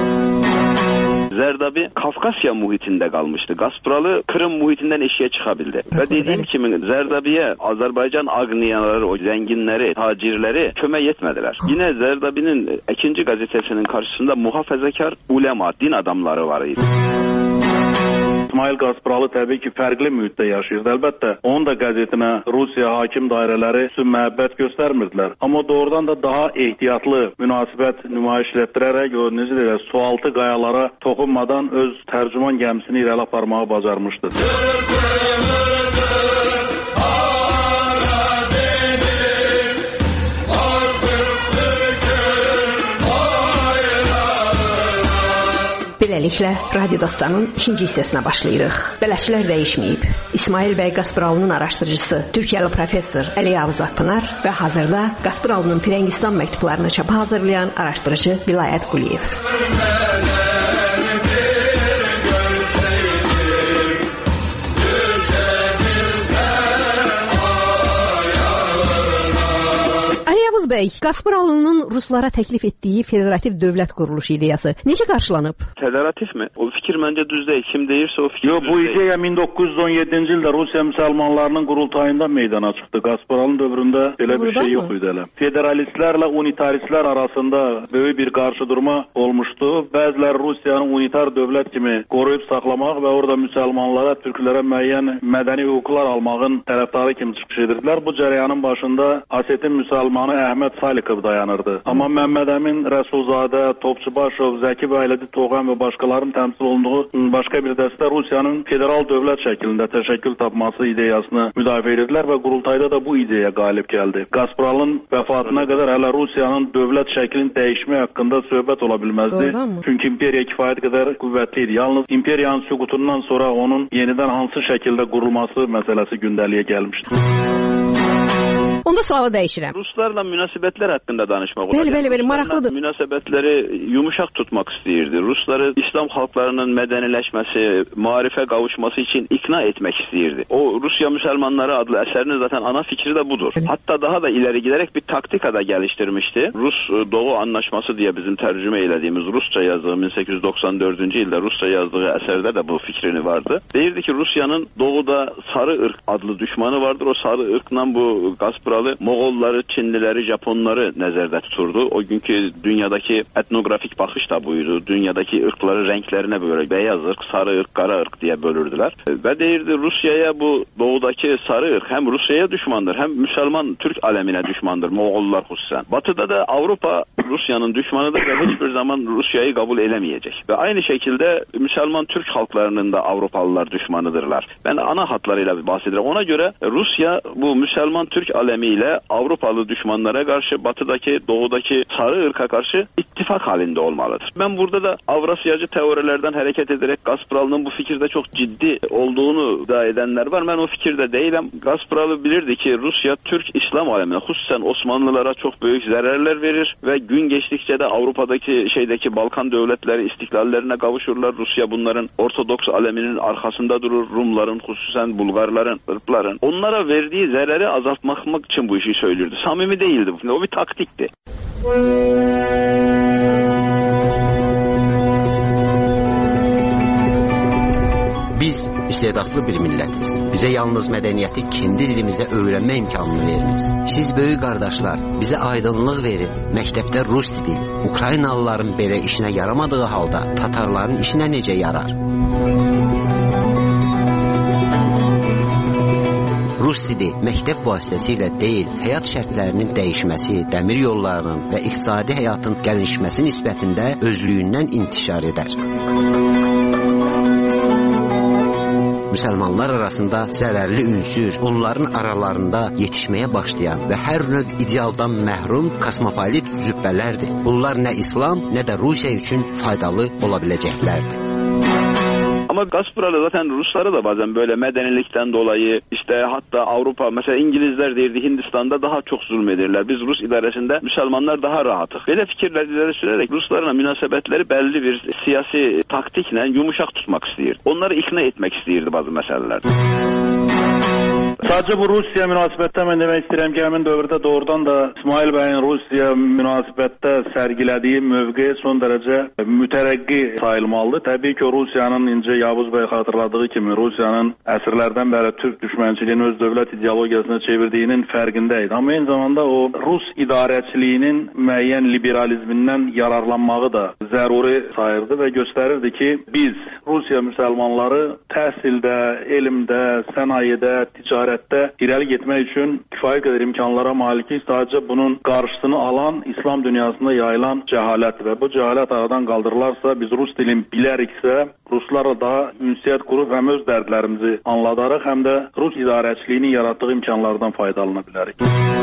Zerdabi Kafkasya muhitinde kalmıştı. Gaspralı Kırım muhitinden eşiğe çıkabildi. Ve dediğim gibi Zerdabi'ye Azerbaycan agniyaları, o zenginleri, tacirleri köme yetmediler. Yine Zerdabi'nin ikinci gazetesinin karşısında muhafazakar ulema, din adamları var idi. İsmail Qaspralı təbii ki, fərqli mühitdə yaşayırdı. Əlbəttə, onun da qəzetinə Rusiya hakim dairələri üstün məhəbbət göstərmirdilər. Amma doğrudan da daha ehtiyatlı münasibət nümayiş etdirərək, o necə deyirlər, sualtı qayalara toxunmadan öz tərcüman gəmisini irəli aparmağı bacarmışdı. Beləliklə, Radio Dastanın ikinci hissəsinə başlayırıq. Bələdçilər dəyişməyib. İsmail bəy Qaspralının araşdırıcısı, Türkiyəli professor Əli Yavuz Akpınar və hazırda Qaspralının Firəngistan məktublarını çapa hazırlayan araşdırıcı Vilayət Quliyev. Bəy, Qaspralının Ruslara təklif etdiyi federativ dövlət quruluşu ideyası necə qarşılanıb? Federativ mi? O fikir məncə düz deyil. Kim deyirsə o fikir Yo, düz bu deyil. ideya min doqquz yüz on yeddinci ildə Rusiya müsəlmanlarının qurultayında meydana çıxdı. Qaspralın dövründə belə bir şey yox idi elə. Federalistlərlə unitaristlər arasında böyük bir qarşıdurma olmuşdu. Bəziləri Rusiyanın unitar dövlət kimi qoruyub saxlamaq və orada müsəlmanlara, türklərə müəyyən mədəni hüquqlar almağın tərəfdarı kimi çıxış edirdilər. Bu cərəyanın başında Asetin müsəlmanı Əhməd Salikov dayanırdı. Amma Məmməd Əmin, Rəsulzadə, Topçubaşov, Zəki Bəylədi Toğan və başqalarının təmsil olunduğu başqa bir dəstə Rusiyanın federal dövlət şəklində təşəkkül tapması ideyasını müdafiə edirdilər və qurultayda da bu ideya qalib gəldi. Qaspralın vəfatına qədər hələ Rusiyanın dövlət şəklini dəyişmək haqqında söhbət ola bilməzdi. Çünki imperiya kifayət qədər qüvvətli idi. Yalnız imperiyanın süqutundan sonra onun yenidən hansı şəkildə qurulması məsələsi gündəliyə gəlmişdi. Onda sualı dəyişirəm. Ruslarla münasibətlər haqqında danışmaq olacaq. Bəli, bəli, bəli, maraqlıdır. Münasibətləri yumuşaq tutmaq istəyirdi. Rusları İslam xalqlarının mədəniləşməsi, maarifə qavuşması için ikna etmək istəyirdi. O Rusiya müsəlmanları adlı əsərinin zaten ana fikri də budur. Hatta daha da ileri giderek bir taktika da geliştirmişti. Rus Doğu Anlaşması diye bizim tercüme eylediğimiz Rusça yazdığı bin sekiz yüz doksan dördüncü ildə Rusça yazdığı əsərdə də bu fikrini vardı. Deyirdi ki Rusiyanın doğuda sarı ırk adlı düşmanı vardır. O sarı ırkla bu Qaspralı Moğolları, Çinlileri, Japonları nəzərdə tuturdu. O günkü dünyadaki etnografik baxış da buydu. Dünyadaki ırkları renklerine böyle beyaz ırk, sarı ırk, qara ırk diye bölürdüler. Ve deyirdi Rusya'ya bu doğudaki sarı ırk hem Rusya'ya düşmandır hem Müslüman Türk alemine düşmandır. Moğollar hususen. Batıda da Avrupa Rusya'nın düşmanıdır ve hiçbir zaman Rusya'yı kabul edemeyecek. Ve aynı şekilde Müslüman Türk halklarının da Avrupalılar düşmanıdırlar. Ben ana hatlarıyla bahsediyorum. Ona göre Rusya bu Müslüman Türk alemi alemiyle Avrupalı düşmanlara karşı, batıdaki, doğudaki sarı ırka karşı ittifak halinde olmalıdır. Ben burada da Avrasyacı teorilerden hareket ederek Gaspralı'nın bu fikirde çok ciddi olduğunu iddia edenler var. Ben o fikirde değilim. Gaspralı bilirdi ki Rusya, Türk İslam alemine, hususen Osmanlılara çok büyük zararlar verir ve gün geçtikçe de Avrupa'daki şeydeki Balkan devletleri istiklallerine kavuşurlar. Rusya bunların Ortodoks aleminin arkasında durur. Rumların, hususen Bulgarların, Irpların. Onlara verdiği zararı azaltmak için bu işi söylüyordu. Samimi değildi. O bir taktikti. Biz istedadlı bir milletiz. Bize yalnız medeniyeti kendi dilimizde öğrenme imkanını veriniz. Siz böyük kardeşler bize aydınlık verin. Mektepte Rus dili, Ukraynalıların belə işine yaramadığı halda Tatarların işine necə yarar? Rus dili məktəb vasitəsilə deyil, həyat şərtlərinin dəyişməsi, dəmir yollarının və iqtisadi həyatın gəlişməsi nisbətində özlüyündən intişar edər. Müsəlmanlar arasında zərərli ünsür, onların aralarında yetişməyə başlayan və hər növ idealdan məhrum kosmopolit zübbələrdir. Bunlar nə İslam, nə də Rusiya üçün faydalı ola biləcəklərdir. Ama Gaspralı zaten Ruslara da bazen böyle medenilikten dolayı işte hatta Avrupa mesela İngilizler derdi Hindistan'da daha çok zulmedirler. Biz Rus idaresinde Müslümanlar daha rahatız. Böyle fikirler ileri sürerek Ruslarla münasebetleri belli bir siyasi taktikle yumuşak tutmak istiyor. Onları ikna etmek istiyordu bazı meselelerde. Sadece bu Rusya münasibətdə mən demək istəyirəm ki, həmin dövrdə doğrudan da İsmail bəyin Rusya münasibətdə sərgilədiyi mövqe son dərəcə mütərəqqi sayılmalıdır. Təbii ki, Rusiyanın incə Yavuz bəy xatırladığı kimi Rusiyanın əsrlərdən bəri Türk düşmənçiliyini öz dövlət ideologiyasına çevirdiyinin fərqindəydi. Amma eyni zamanda o Rus idarəçiliyinin müəyyən liberalizmindən yararlanmağı da zəruri sayırdı və göstərirdi ki, biz Rusiya müsəlmanları təhsildə, elmdə, sənayedə, ticarətdə irəli getmək üçün kifayət qədər imkanlara malikik. Sadəcə bunun qarşısını alan İslam dünyasında yayılan cəhalət və bu cəhalət aradan qaldırılarsa, biz Rus dilini biləriksə, Ruslarla daha ünsiyyət qurub həm öz dərdlərimizi anladaraq, həm də Rus idarəçiliyinin yaratdığı imkanlardan faydalana bilərik.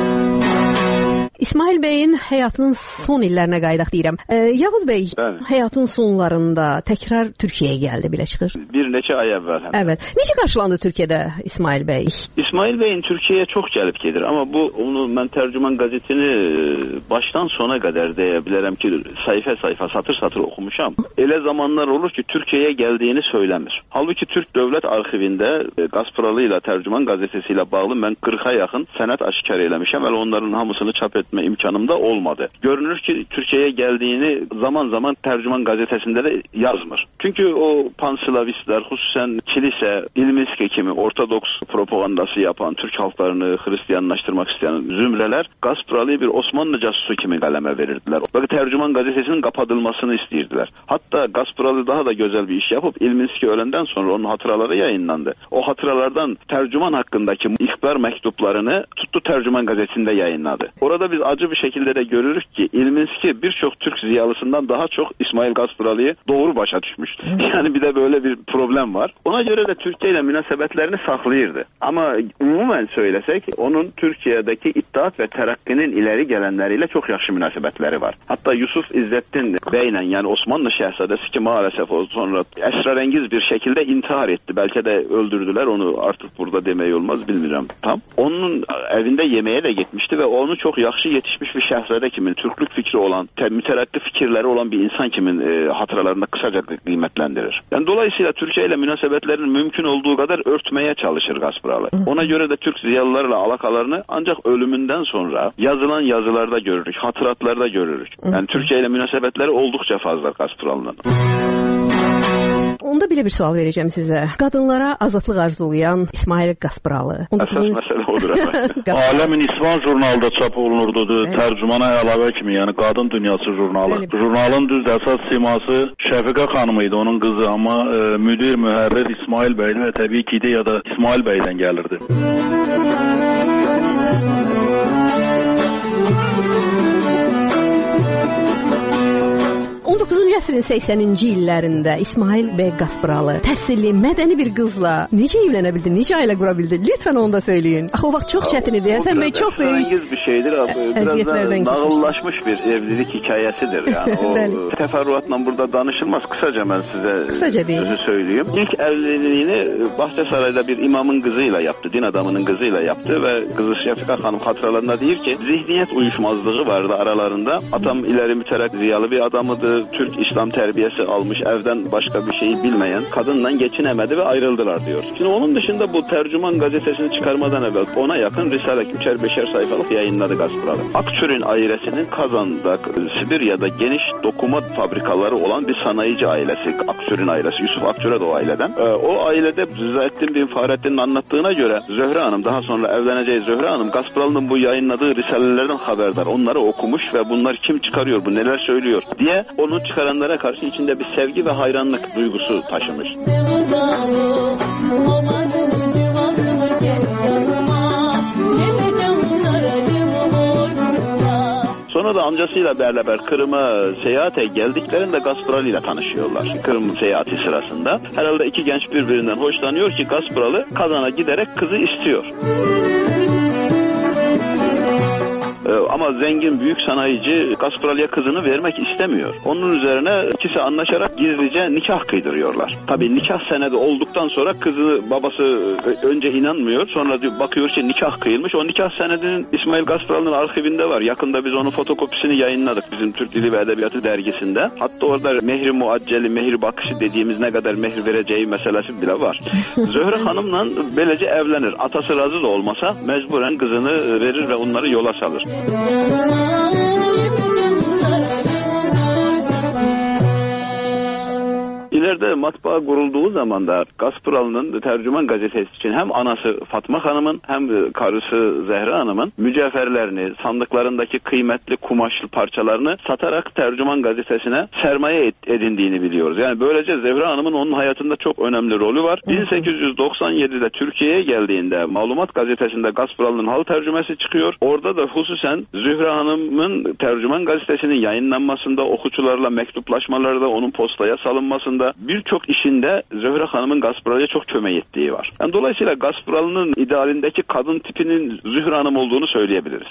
İsmail bəyin həyatının son illərinə qayıdaq deyirəm. E, Yavuz bəy, bəli, həyatının sonlarında təkrar Türkiyəyə gəldi, belə çıxır. Bir neçə ay əvvəl. Həm. Evet. Necə qarşılandı Türkiyədə İsmail bəy? İsmail bəyin Türkiyəyə çox gəlib gedir. Amma bu, onu mən Tərcüman qəzetini başdan sona qədər deyə bilərəm ki, sayfa sayfa, satır satır oxumuşam. Elə zamanlar olur ki, Türkiyəyə gəldiyini söyləmir. Halbuki Türk Dövlət Arxivində Gaspralı ilə Tərcüman qəzetesi ilə bağlı mən qırxa yaxın sənəd aşkar eləmişəm. Hələ onların hamısını çap etmə imkanım da olmadı. Görünür ki, Türkiye'ye geldiğini zaman zaman Tercüman gazetesinde de yazmır. Çünkü o panslavistler, hususen kilise, İlminski kimi Ortodoks propagandası yapan, Türk halklarını Hristiyanlaştırmak isteyen zümreler Gaspralı'yı bir Osmanlı casusu kimi qaleme verirdiler. Bakın Tercüman gazetesinin kapatılmasını isteyirdiler. Hatta Gaspralı daha da güzel bir iş yapıp İlminski ölenden sonra onun hatıraları yayınlandı. O hatıralardan Tercüman hakkındaki ihbar mektuplarını tuttu Tercüman gazetesinde yayınladı. Orada biz acı bir şekilde de görürüz ki İlminski birçok Türk ziyalısından daha çok İsmail Gaspralı'yı doğru başa düşmüştü. Yani bir de böyle bir problem var. Ona göre de Türkiye ile münasebetlerini saklayırdı. Ama umumen söylesek onun Türkiye'deki İttihat ve Terakki'nin ileri gelenleriyle çok yaxşı münasebetleri var. Hatta Yusuf İzzettin Bey'le yani Osmanlı şehzadesi ki maalesef o sonra esrarengiz bir şekilde intihar etti. Belki de öldürdüler onu, artık burada demeyi olmaz, bilmiyorum tam. Onun evinde yemeğe de gitmişti ve onu çok yaxşı yetişmiş bir şehzade kimin, Türklük fikri olan, müterakki fikirleri olan bir insan kimin e, hatıralarında kısaca kıymetlendirir. Yani dolayısıyla Türkiye ile münasebetlerin mümkün olduğu kadar örtmeye çalışır Gaspralı. Ona göre de Türk ziyalılarla alakalarını ancak ölümünden sonra yazılan yazılarda görürük, hatıratlarda görürük. Yani Türkiye ile münasebetleri oldukça fazla Gaspralı'nın. Onda belə bir sual verəcəm sizə. Qadınlara azadlıq arzulayan İsmail Gaspralı. Əsas məsələ odur. Aləmin İsvan jurnalında çap olunurdu. Evet. Tərcümana əlavə kimi, yəni qadın dünyası jurnalı. Öyle. Jurnalın düz əsas siması Şəfiqə xanım idi, onun qızı, amma e, müdir, mühərrir İsmail bəydi və təbii ki ideya da İsmail bəydən gəlirdi. on doqquzuncu əsrin səksəninci illərində İsmail bəy Qaspıralı təhsilli, mədəni bir qızla necə evlənə bildi, necə ailə qura bildi? Lütfən onu da söyləyin. Axı o vaxt çox çətin idi. Həsən bəy çox böyük bir şeydir. Biraz da nağıllaşmış bir evlilik hikayəsidir. Yani o təfərrüatla burada danışılmaz. Kısaca ben size Kısaca sözü söyleyeyim. İlk evliliğini Bahçesaray'da bir imamın kızıyla yaptı. Din adamının kızıyla yaptı ve kızı Şefika Hanım hatıralarında deyir ki zihniyet uyuşmazlığı vardı aralarında. Atam ileri müterek ziyalı bir adamıdı. Türk İslam terbiyesi almış, evden başka bir şeyi bilmeyen, kadınla geçinemedi ve ayrıldılar diyor. Şimdi onun dışında bu Tercüman gazetesini çıkarmadan evvel ona yakın Risale üçer beşer sayfalık yayınladı Gaspıralı. Akçur'un ailesinin Kazan'da, Sibirya'da geniş dokuma fabrikaları olan bir sanayici ailesi. Akçur'un ailesi, Yusuf Akçur'a da o aileden. Ee, o ailede Züzzettin bin Fahrettin'in anlattığına göre Zöhre Hanım, daha sonra evleneceği Zöhre Hanım, Gaspıralı'nın bu yayınladığı risalelerden haberdar. Onları okumuş ve bunlar kim çıkarıyor, bu neler söylüyor diye onu çıkaranlara karşı içinde bir sevgi ve hayranlık duygusu taşımış. Sonra da amcasıyla beraber Kırım'a seyahate geldiklerinde Gaspıralı ile tanışıyorlar. Kırım seyahati sırasında. Herhalde iki genç birbirinden hoşlanıyor ki Gaspıralı Kazan'a giderek kızı istiyor. Ama zengin büyük sanayici Gaspıralı'ya kızını vermek istemiyor. Onun üzerine ikisi anlaşarak gizlice nikah kıydırıyorlar. Tabii nikah senedi olduktan sonra kızı babası önce inanmıyor. Sonra diyor, bakıyor ki nikah kıyılmış. O nikah senedinin İsmail Gaspıralı'nın arşivinde var. Yakında biz onun fotokopisini yayınladık bizim Türk Dili ve Edebiyatı dergisinde. Hatta orada mehri muacceli, mehri bakışı dediğimiz ne kadar mehir vereceği meselesi bile var. Zöhre Hanım'la böylece evlenir. Atası razı da olmasa mecburen kızını verir ve onları yola salır. İleride matbaa kurulduğu zaman da Gaspıralı'nın Tercüman gazetesi için hem anası Fatma Hanım'ın hem karısı Zehra Hanım'ın mücevherlerini, sandıklarındaki kıymetli kumaşlı parçalarını satarak Tercüman gazetesine sermaye edindiğini biliyoruz. Yani böylece Zehra Hanım'ın onun hayatında çok önemli rolü var. bin sekiz yüz doksan yedide Türkiye'ye geldiğinde Malumat gazetesinde Gaspıralı'nın hal tercümesi çıkıyor. Orada da hususen Zühre Hanım'ın Tercüman gazetesinin yayınlanmasında, okucularla mektuplaşmalarda, onun postaya salınmasında birçok işinde Zöhre Hanım'ın Gaspıralı'ya çok kömek ettiği var. Yani dolayısıyla Gaspıralı'nın idealindeki kadın tipinin Zühre Hanım olduğunu söyleyebiliriz.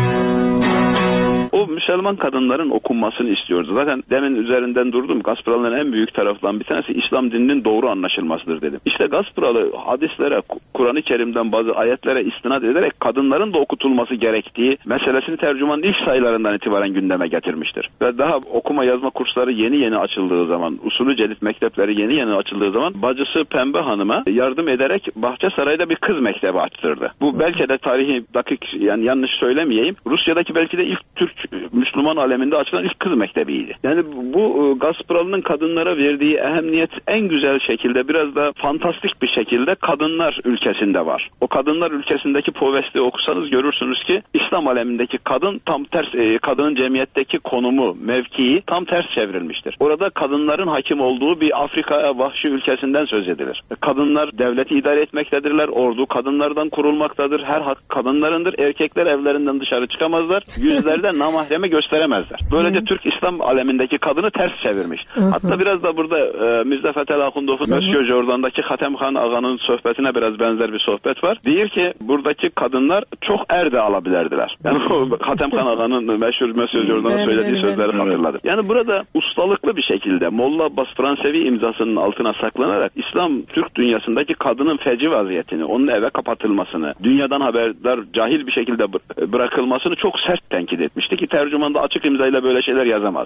O Müslüman kadınların okunmasını istiyordu. Zaten demin üzerinden durdum. Gaspıralı'nın en büyük tarafından bir tanesi İslam dininin doğru anlaşılmasıdır dedim. İşte Gaspıralı hadislere, Kur'an-ı Kerim'den bazı ayetlere istinad ederek kadınların da okutulması gerektiği meselesini Tercüman'ın ilk sayılarından itibaren gündeme getirmiştir. Ve daha okuma yazma kursları yeni yeni açıldığı zaman, usulü celit mektepleri yeni yeni açıldığı zaman bacısı Pembe Hanım'a yardım ederek Bahçesaray'da bir kız mektebi açtırdı. Bu belki de tarihi dakik, yani yanlış söylemeyeyim, Rusya'daki belki de ilk Türk Müslüman aleminde açılan ilk kız mektebiydi. Yani bu Gaspıralı'nın kadınlara verdiği ehemmiyet en güzel şekilde, biraz da fantastik bir şekilde kadınlar ülkesinde var. O kadınlar ülkesindeki povesti okusanız görürsünüz ki İslam alemindeki kadın tam ters, kadının cemiyetteki konumu, mevkii tam ters çevrilmiştir. Orada kadınların hakim olduğu bir Afrika vahşi ülkesinden söz edilir. Kadınlar devleti idare etmektedirler. Ordu kadınlardan kurulmaktadır. Her hak kadınlarındır. Erkekler evlerinden dışarı çıkamazlar. Yüzlerde namahremi gösteremezler. Böylece Hı. Türk İslam alemindeki kadını ters çevirmiş. Hı-hı. Hatta biraz da burada e, Mirza Fetel Ahundov'un Möskö Jordan'daki Hatemhan Ağa'nın sohbetine biraz benzer bir sohbet var. Diyor ki buradaki kadınlar çok er de alabilirdiler. Yani o Hatemhan Ağa'nın meşhur Möskö Jordan'ın söylediği sözleri hatırladım. Yani burada ustalıklı bir şekilde Molla Abbas Fransevi imzasının altına saklanarak İslam Türk dünyasındaki kadının feci vaziyetini, onun eve kapatılmasını, dünyadan haberdar cahil bir şekilde bırakılmasını çok sert tenkit etmişti ki tercümanda açık imzayla böyle şeyler yazamaz.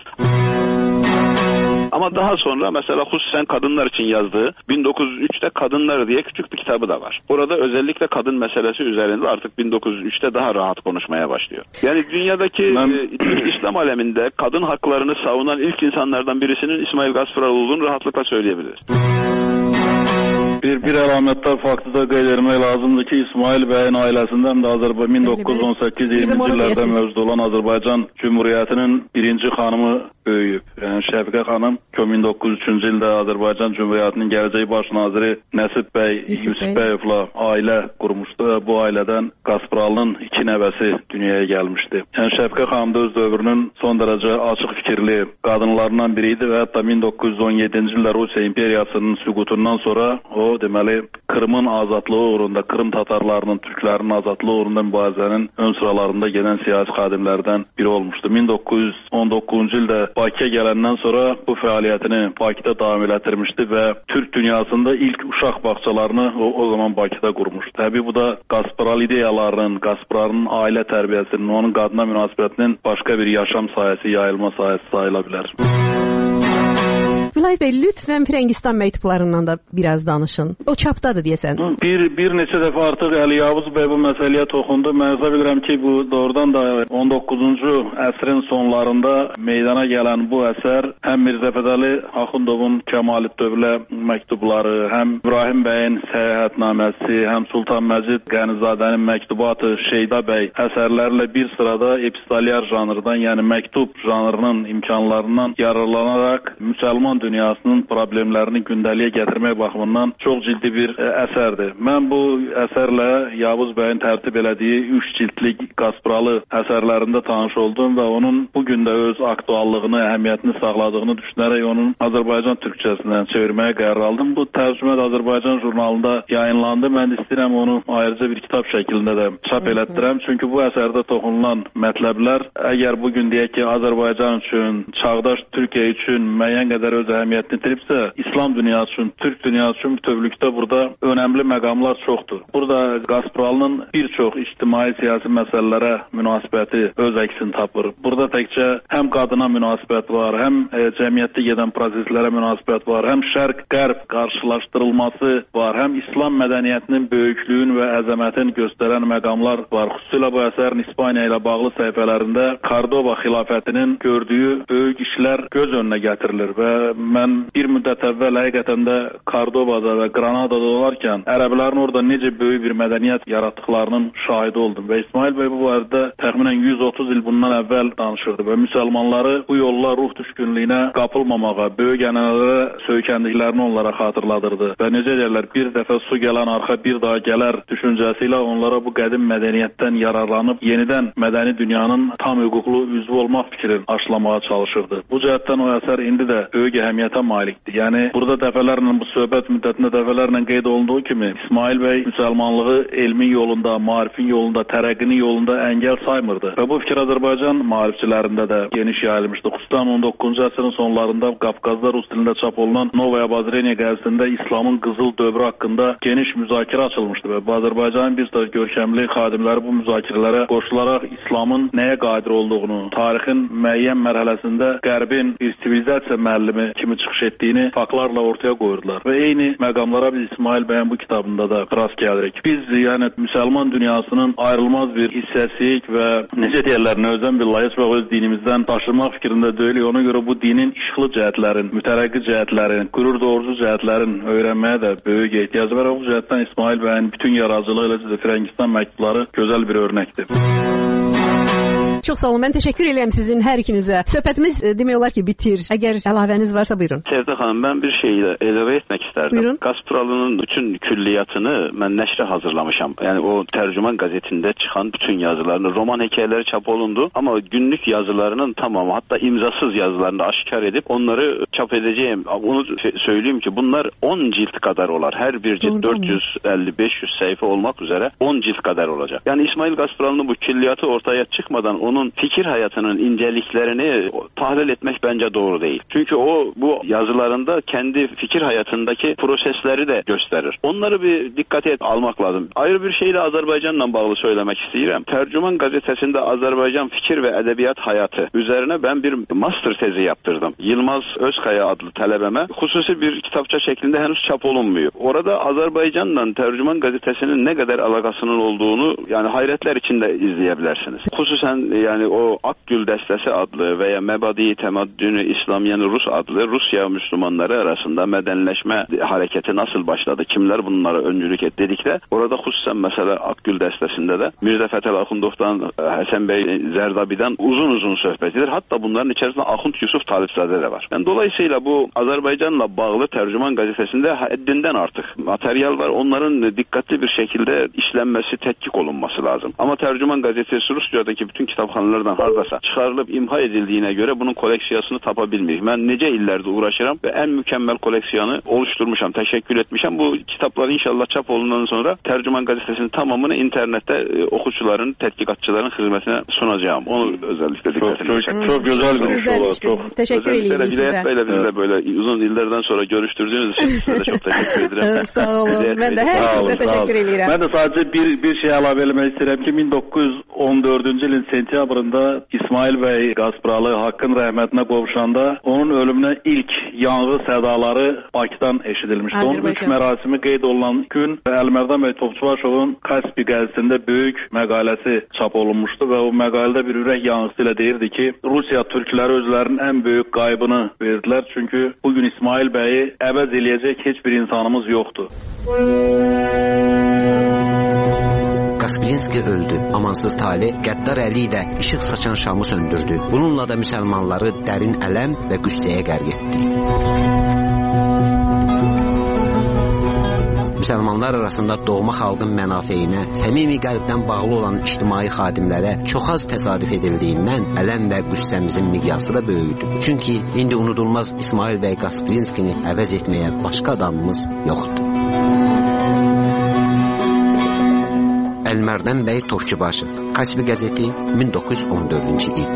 Ama daha sonra mesela hususen kadınlar için yazdığı bin dokuz yüz üçte Kadınlar diye küçük bir kitabı da var. Orada özellikle kadın meselesi üzerinde artık bin dokuz yüz üçte daha rahat konuşmaya başlıyor. Yani dünyadaki ben... e, İslam aleminde kadın haklarını savunan ilk insanlardan birisinin İsmail Gaspıralı olduğunu rahatlıkla söyleyebiliriz. Bir, bir əlamətlər faktı da qeyd etmək lazımdır ki, İsmail bəyin ailəsindən də Azərbaycan min doqquz yüz on səkkiz iyirminci illərdə mövcud olan Azərbaycan Cümhuriyyətinin birinci xanımı böyüyüb. Yəni Şəfiqə xanım min doqquz yüz üçüncü ildə Azərbaycan Cümhuriyyətinin gələcək baş naziri Nəsib bəy Yusifbəyevlə ailə qurmuşdu və bu ailədən Gaspıralı'nın iki nəvəsi dünyaya gəlmişdi. Yəni Şəfqə xanım da öz dövrünün son dərəcə açıq fikirli qadınlarından biri idi və hətta min doqquz yüz on yeddinci ildə Rusiya imperiyasının süqutundan sonra o deməli Krımın azadlığı uğrunda, Krım tatarlarının, türklərinin azadlığı uğrunda mübarizənin ön sıralarında gedən siyasi xadimlərdən biri olmuşdu. min doqquz yüz on doqquzuncu ildə Bakıya gələndən sonra bu fəaliyyətini Bakıda davam elətdirmişdi və Türk dünyasında ilk uşaq bağçalarını o, o zaman Bakıda qurmuşdu. Təbii bu da Qaspral ideyalarının, Qaspralın ailə tərbiyəsinin, onun qadına münasibətinin başqa bir yaşam sayəsi, yayılma sayəsi sayıla bilər. Vilayət bəy, lütfən Firəngistan məktublarından da biraz danışın. O çapdadır deyəsən. Bir, bir neçə dəfə artıq Əli Yavuz bəy bu məsələyə toxundu. Mən hesab edirəm ki, bu doğrudan da on doqquzuncu əsrin sonlarında meydana gələn bu əsər həm Mirzə Fətəli Axundovun Kəmal Dövlə məktubları, həm İbrahim bəyin səyahətnaməsi, həm Sultan Məcid Qənizadənin məktubatı, Şeyda bəy əsərlərlə bir sırada epistolyar janrdan, yəni məktub janrının imkanlarından yararlanaraq müsəlman dünyasının problemlərini gündəliyə gətirmək baxımından çox ciddi bir ə, əsərdir. Mən bu əsərlə Yavuz bəyin tərtib elədiyi üç cildlik Qaspralı əsərlərində tanış oldum və onun bugün də öz aktuallığını, əhəmiyyətini sağladığını düşünərək onun Azərbaycan türkçəsindən çevirməyə qərar aldım. Bu tərcümə də Azərbaycan jurnalında yayınlandı. Mən istəyirəm onu ayrıca bir kitab şəklində də çap elətdirəm. Çünki bu əsərdə toxunulan mətləblər əgər bugün deyək ki, Azərbaycan üçün, çağdaş Türkiyə üçün müəyyən qədər öz əhəmiyyətini itiribsə, İslam dünyası üçün, Türk dünyası üçün bütövlükdə burada önəmli məqamlar çoxdur. Burada Qaspralının bir çox ictimai siyasi məsələlərə münasibəti öz əksini tapır. Burada təkcə həm qadına münasibət var, həm e, cəmiyyətdə gedən proseslərə münasibət var, həm şərq-qərb qarşılaşdırılması var, həm İslam mədəniyyətinin böyüklüyün və əzəmətin göstərən məqamlar var. Xüsusilə bu əsərin İspaniya ilə bağlı səhifələrində Kordoba xilafətinin gördüyü böyük işlər göz önünə gətirilir və mən bir müddət əvvəl həqiqətən də Kordobada və Granadada olarkən ərəblərin orada necə böyük bir mədəniyyət yaratdıqlarının şahidi oldum və İsmail bəy bu barədə təxminən yüz otuz il bundan əvvəl danışırdı və müsəlmanları bu yolla ruh düşkünlüyünə qapılmamağa, böyük ənənələrə söykəndiklərini onlara xatırladırdı və necə deyirlər, bir dəfə su gələn arxa bir daha gələr düşüncəsi ilə onlara bu qədim mədəniyyətdən yararlanıb yenidən mədəni dünyanın tam hüquqlu üzvü olmaq fikrini aşılamağa çalışırdı. Bu cəhətdən o əsər indi də böyük əhəmiyyətə malikdir. Yəni burada dəfələrlə bu söhbət müddətində dəfələrlə qeyd olunduğu kimi İsmail bəy müsəlmanlığı elmin yolunda, maarifin yolunda, tərəqqinin yolunda əngəl saymırdı. Və bu fikir Azərbaycan maarifçilərində də geniş yayılmışdı. Xüsusən on doqquzuncu əsrin sonlarında Qafqazda rus dilində çap olunan Novaya Obozreniya qəzetində İslamın qızıl dövrü haqqında geniş müzakirə açılmışdı və Azərbaycanın bir sıra görkəmli xadimləri bu müzakirələrə qoşularaq İslamın nəyə qadir olduğunu, tarixin müəyyən mərhələsində Qərbin bir sivilizasiya müəllimi kimi çıxış etdiyini faktlarla ortaya qoyurdular və eyni məqamlara biz İsmail bəyin bu kitabında da rast gəlirik. Biz yəni müsəlman dünyasının ayrılmaz bir hissəsiyik və necə deyirlər, növzən billahi heç vaxt öz dinimizdən daşınmaq fikrində deyilik. Ona görə bu dinin işıqlı cəhətlərin, mütərəqqi cəhətlərin, qürur doğurucu cəhətlərin öyrənməyə də böyük ehtiyac var. O cəhətdən İsmail bəyin bütün yaradıcılığı ilə Firəngistan məktubları gözəl bir örnəkdir. Çox sağ olun. Mən təşəkkür edirəm sizin hər ikinizə. Söhbətimiz demək olar ki bitir. Əgər əlavəniz varsa buyurun. Sevdə xanım, mən bir şey əlavə etmək istərdim. Buyurun. Qaspralının bütün külliyatını mən nəşrə hazırlamışam. Yəni o tərcüman qəzetində çıxan bütün yazılarını, roman hekayələri çap olundu, amma günlük yazılarının tamamı, hatta imzasız yazılarını aşkar edib onları çap edəcəyim. Onu söyleyeyim ki, bunlar on cilt kadar olar. Hər bir cilt dörd yüz əlli beş yüz səhifə olmaq üzrə on cilt kadar olacaq. Yəni İsmail Qaspralının bu külliyatı ortaya çıxmadan onun fikir hayatının inceliklerini tahlil etmek bence doğru değil. Çünkü o bu yazılarında kendi fikir hayatındaki prosesleri de gösterir. Onları bir dikkate almak lazım. Ayrı bir şeyle Azerbaycan'la bağlı söylemek istiyorum. Tercüman gazetesinde Azerbaycan fikir ve edebiyat hayatı üzerine ben bir master tezi yaptırdım. Yılmaz Özkaya adlı talebeme hususi bir kitapça şeklinde henüz çap olunmuyor. Orada Azerbaycan'la Tercüman gazetesinin ne kadar alakasının olduğunu yani hayretler içinde izleyebilirsiniz. Hususen yani o Akgül Dəstəsi adlı veya Mebadi Temeddünü İslamiyen Rus adlı Rusya Müslümanları arasında medenleşme hareketi nasıl başladı? Kimler bunlara öncülük etti dedikdə orada xüsusən mesela Akgül Dəstəsində de Mirza Fətəl Axundovdan, Həsən Bey Zərdabidən uzun uzun söhbət edir. Hatta bunların içerisinde Axund Yusuf Talibzadə de var. Yani dolayısıyla bu Azerbaycanla bağlı Tercüman gazetesinde haddinden artık materyal var. Onların dikkatli bir şekilde işlenmesi, tetkik olunması lazım. Ama Tercüman gazetesi Rusya'daki bütün kitapxanalardan hardasa çıkarılıp imha edildiğine göre bunun koleksiyasını tapabilmeyik. Ben nece illerde uğraşıram ve en mükemmel koleksiyonu oluşturmuşam, teşekkür etmişim. Bu kitaplar inşallah çap olundan sonra Tercüman gazetesinin tamamını internette e, okucuların, tetkikatçıların hizmetine sunacağım. Onu özellikle dikkat edin. Çok, çok, çok güzel bir iş olur. Çok. Teşekkür ederim size. Hidayet Bey'le biz de böyle uzun yıllardan sonra görüştürdüğünüz için size de çok teşekkür ederim. Sağ olun. Ben de herkese teşekkür ederim. Ben de sadece bir, bir şey əlavə eləmək istəyirəm ki, bin doqquz yüz on dördüncü ilin sentyabrında İsmail Bey Qaspıralı haqqın rəhmətinə qovuşanda onun ölümünə ilk yanğı sədaları Bakıdan eşidilmişdi. Onun üç mərasimi qeyd olunan gün Əlimərdan Bəy Topçubaşovun Kaspi qəzetində böyük məqaləsi çap olunmuşdu və o məqalədə bir ürək yanğısı ilə deyirdi ki, Rusiya türkləri özlərinin ən böyük qaybını verdilər. Çünki bugün İsmail Bəyi əvəz eləyəcək heç bir insanımız yoxdur. Kaspirinski öldü. Amansız tale qəddar əli ilə işıq saçan şamı söndürdü. Bununla da müsəlmanları dərin ələm və qüssəyə qərq etdi. Müsəlmanlar arasında doğma xalqın mənafeyinə, səmimi qəlbdən bağlı olan ictimai xadimlərə çox az təsadüf edildiyindən ələm və qüssəmizin miqyası da böyüdü. Çünki indi unudulmaz İsmail bəy Kaspirinskini əvəz etməyə başqa adamımız yoxdur. Əlmərdən bəy Topçubaşov, Kaspi qəzeti, bin doqquz yüz on dördüncü il.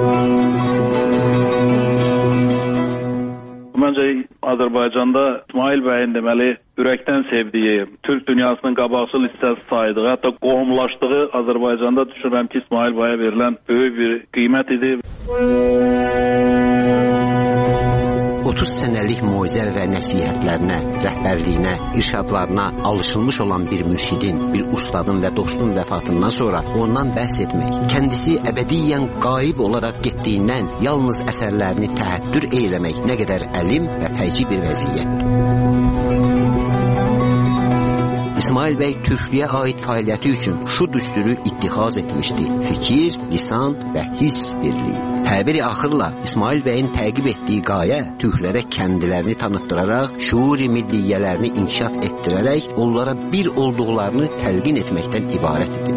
Məncə Azərbaycanda İsmail bəyin deməli ürəkdən sevdiyi, Türk dünyasının qabaqcıl hissəsi saydığı, hətta qohumlaşdığı Azərbaycanda düşünürəm ki, İsmail bəyə verilən böyük bir qiymət idi. otuz sənəlik moizə və nəsihətlərinə, rəhbərliyinə, irşadlarına alışılmış olan bir mürşidin, bir ustadın və dostun vəfatından sonra ondan bəhs etmək, kəndisi əbədiyyən qaib olaraq getdiyindən yalnız əsərlərini təhəttür eyləmək nə qədər əlim və fəci bir vəziyyətdir. İsmail bəy türklüyə aid fəaliyyəti üçün şu düsturu ittixaz etmişdi: fikir, lisan və hiss birliyi. Təbiri axırla İsmail bəyin təqib etdiyi qayə türklərə kendilərini tanıttıraraq, şuur-i milliyyələrini inkişaf etdirərək, onlara bir olduqlarını təlqin etməkdən ibarət idi.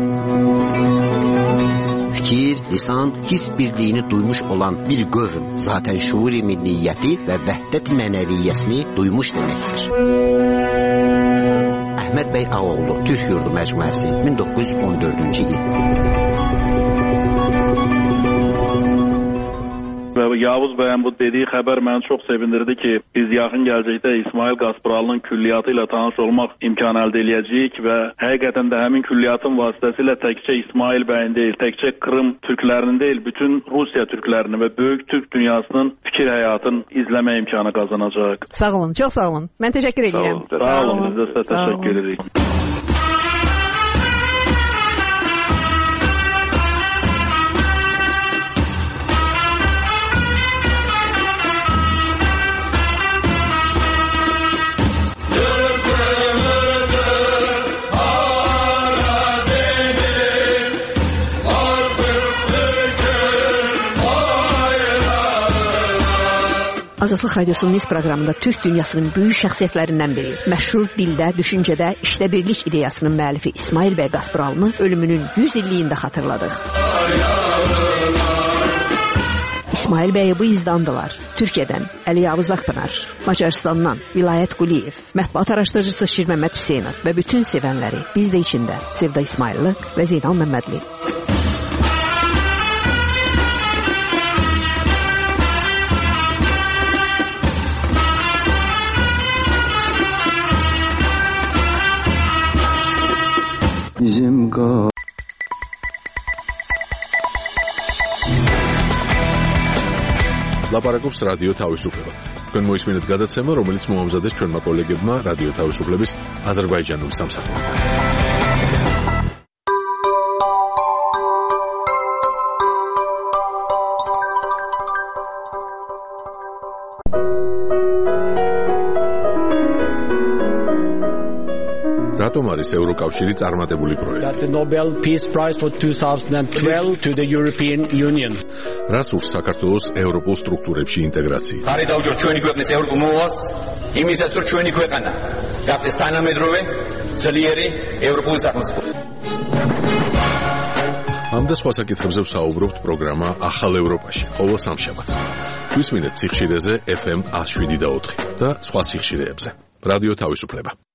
Fikir, lisan, hiss birliyini duymuş olan bir qövm, zaten şuur-i milliyyəti və vəhdət mənəviyyəsini duymuş deməkdir. Əhməd bəy Ağoğlu, Türk Yurdu Məcmuəsi, bin doqquz yüz on dördüncü il. Və Yavuz bəyin bu dediyi xəbər məni çox sevindirdi ki, biz yaxın gələcəkdə İsmail Qaspıralının külliyatı ilə tanış olmaq imkanı əldə eləyəcəyik və həqiqətən də həmin külliyatın vasitəsilə təkcə İsmail bəyin deyil, təkcə Krım türklərinin deyil, bütün Rusiya türklərini və böyük Türk dünyasının fikir həyatını izləmə imkanı qazanacaq. Sağ olun, çox sağ olun. Mən təşəkkür edirəm. Sağ olun, biz də sizə təşəkkür edirik. Azadlıq Radiosunun Niz proqramında Türk dünyasının böyük şəxsiyyətlərindən biri, məşhur dildə, düşüncədə, işdə birlik ideyasının müəllifi İsmail bəy Qaspıralını ölümünün yüz illiyində xatırladıq. İsmail bəyi bu izdandılar. Türkiyədən Əli Yavuz Akpınar, Macarıstandan Vilayət Quliyev, mətbuat araşdırıcısı Şirməmməd Hüseynov və bütün sevənləri, biz də içində Sevda İsmaillı və Zeynal Məmmədli. Bizim qal ლაპარაკობს რადიო თავისუფლება. თქვენ მოისმინეთ გადაცემა, რომელიც მოამზადეს ჩვენმა კოლეგებმა რადიო თავისუფლების აზერბაიჯანულ სამსახურში. რატომ არის ევროკავშირი წარმატებული პროექტი? The Nobel Peace Prize for twenty twelve to the European Union. რას ურს საქართველოს ევროპულ სტრუქტურებში ინტეგრაციით? ხარი დაუჭიროთ ჩვენი ქვეყნის ევროპულ მოვალს, იმისაც რომ ჩვენი ქვეყანა გახდეს თანამედროვე, ძლიერი ევროპული სახელმწიფო. ამ და სხვა საკითხებზე ვსაუბრობთ პროგრამა ახალ ევროპაში, ყოველ სამშაბათს. გვისმინეთ სიხშირეზე ეფ ემ one oh seven და ოთხი და სხვა სიხშირეებზე. რადიო თავისუფლება.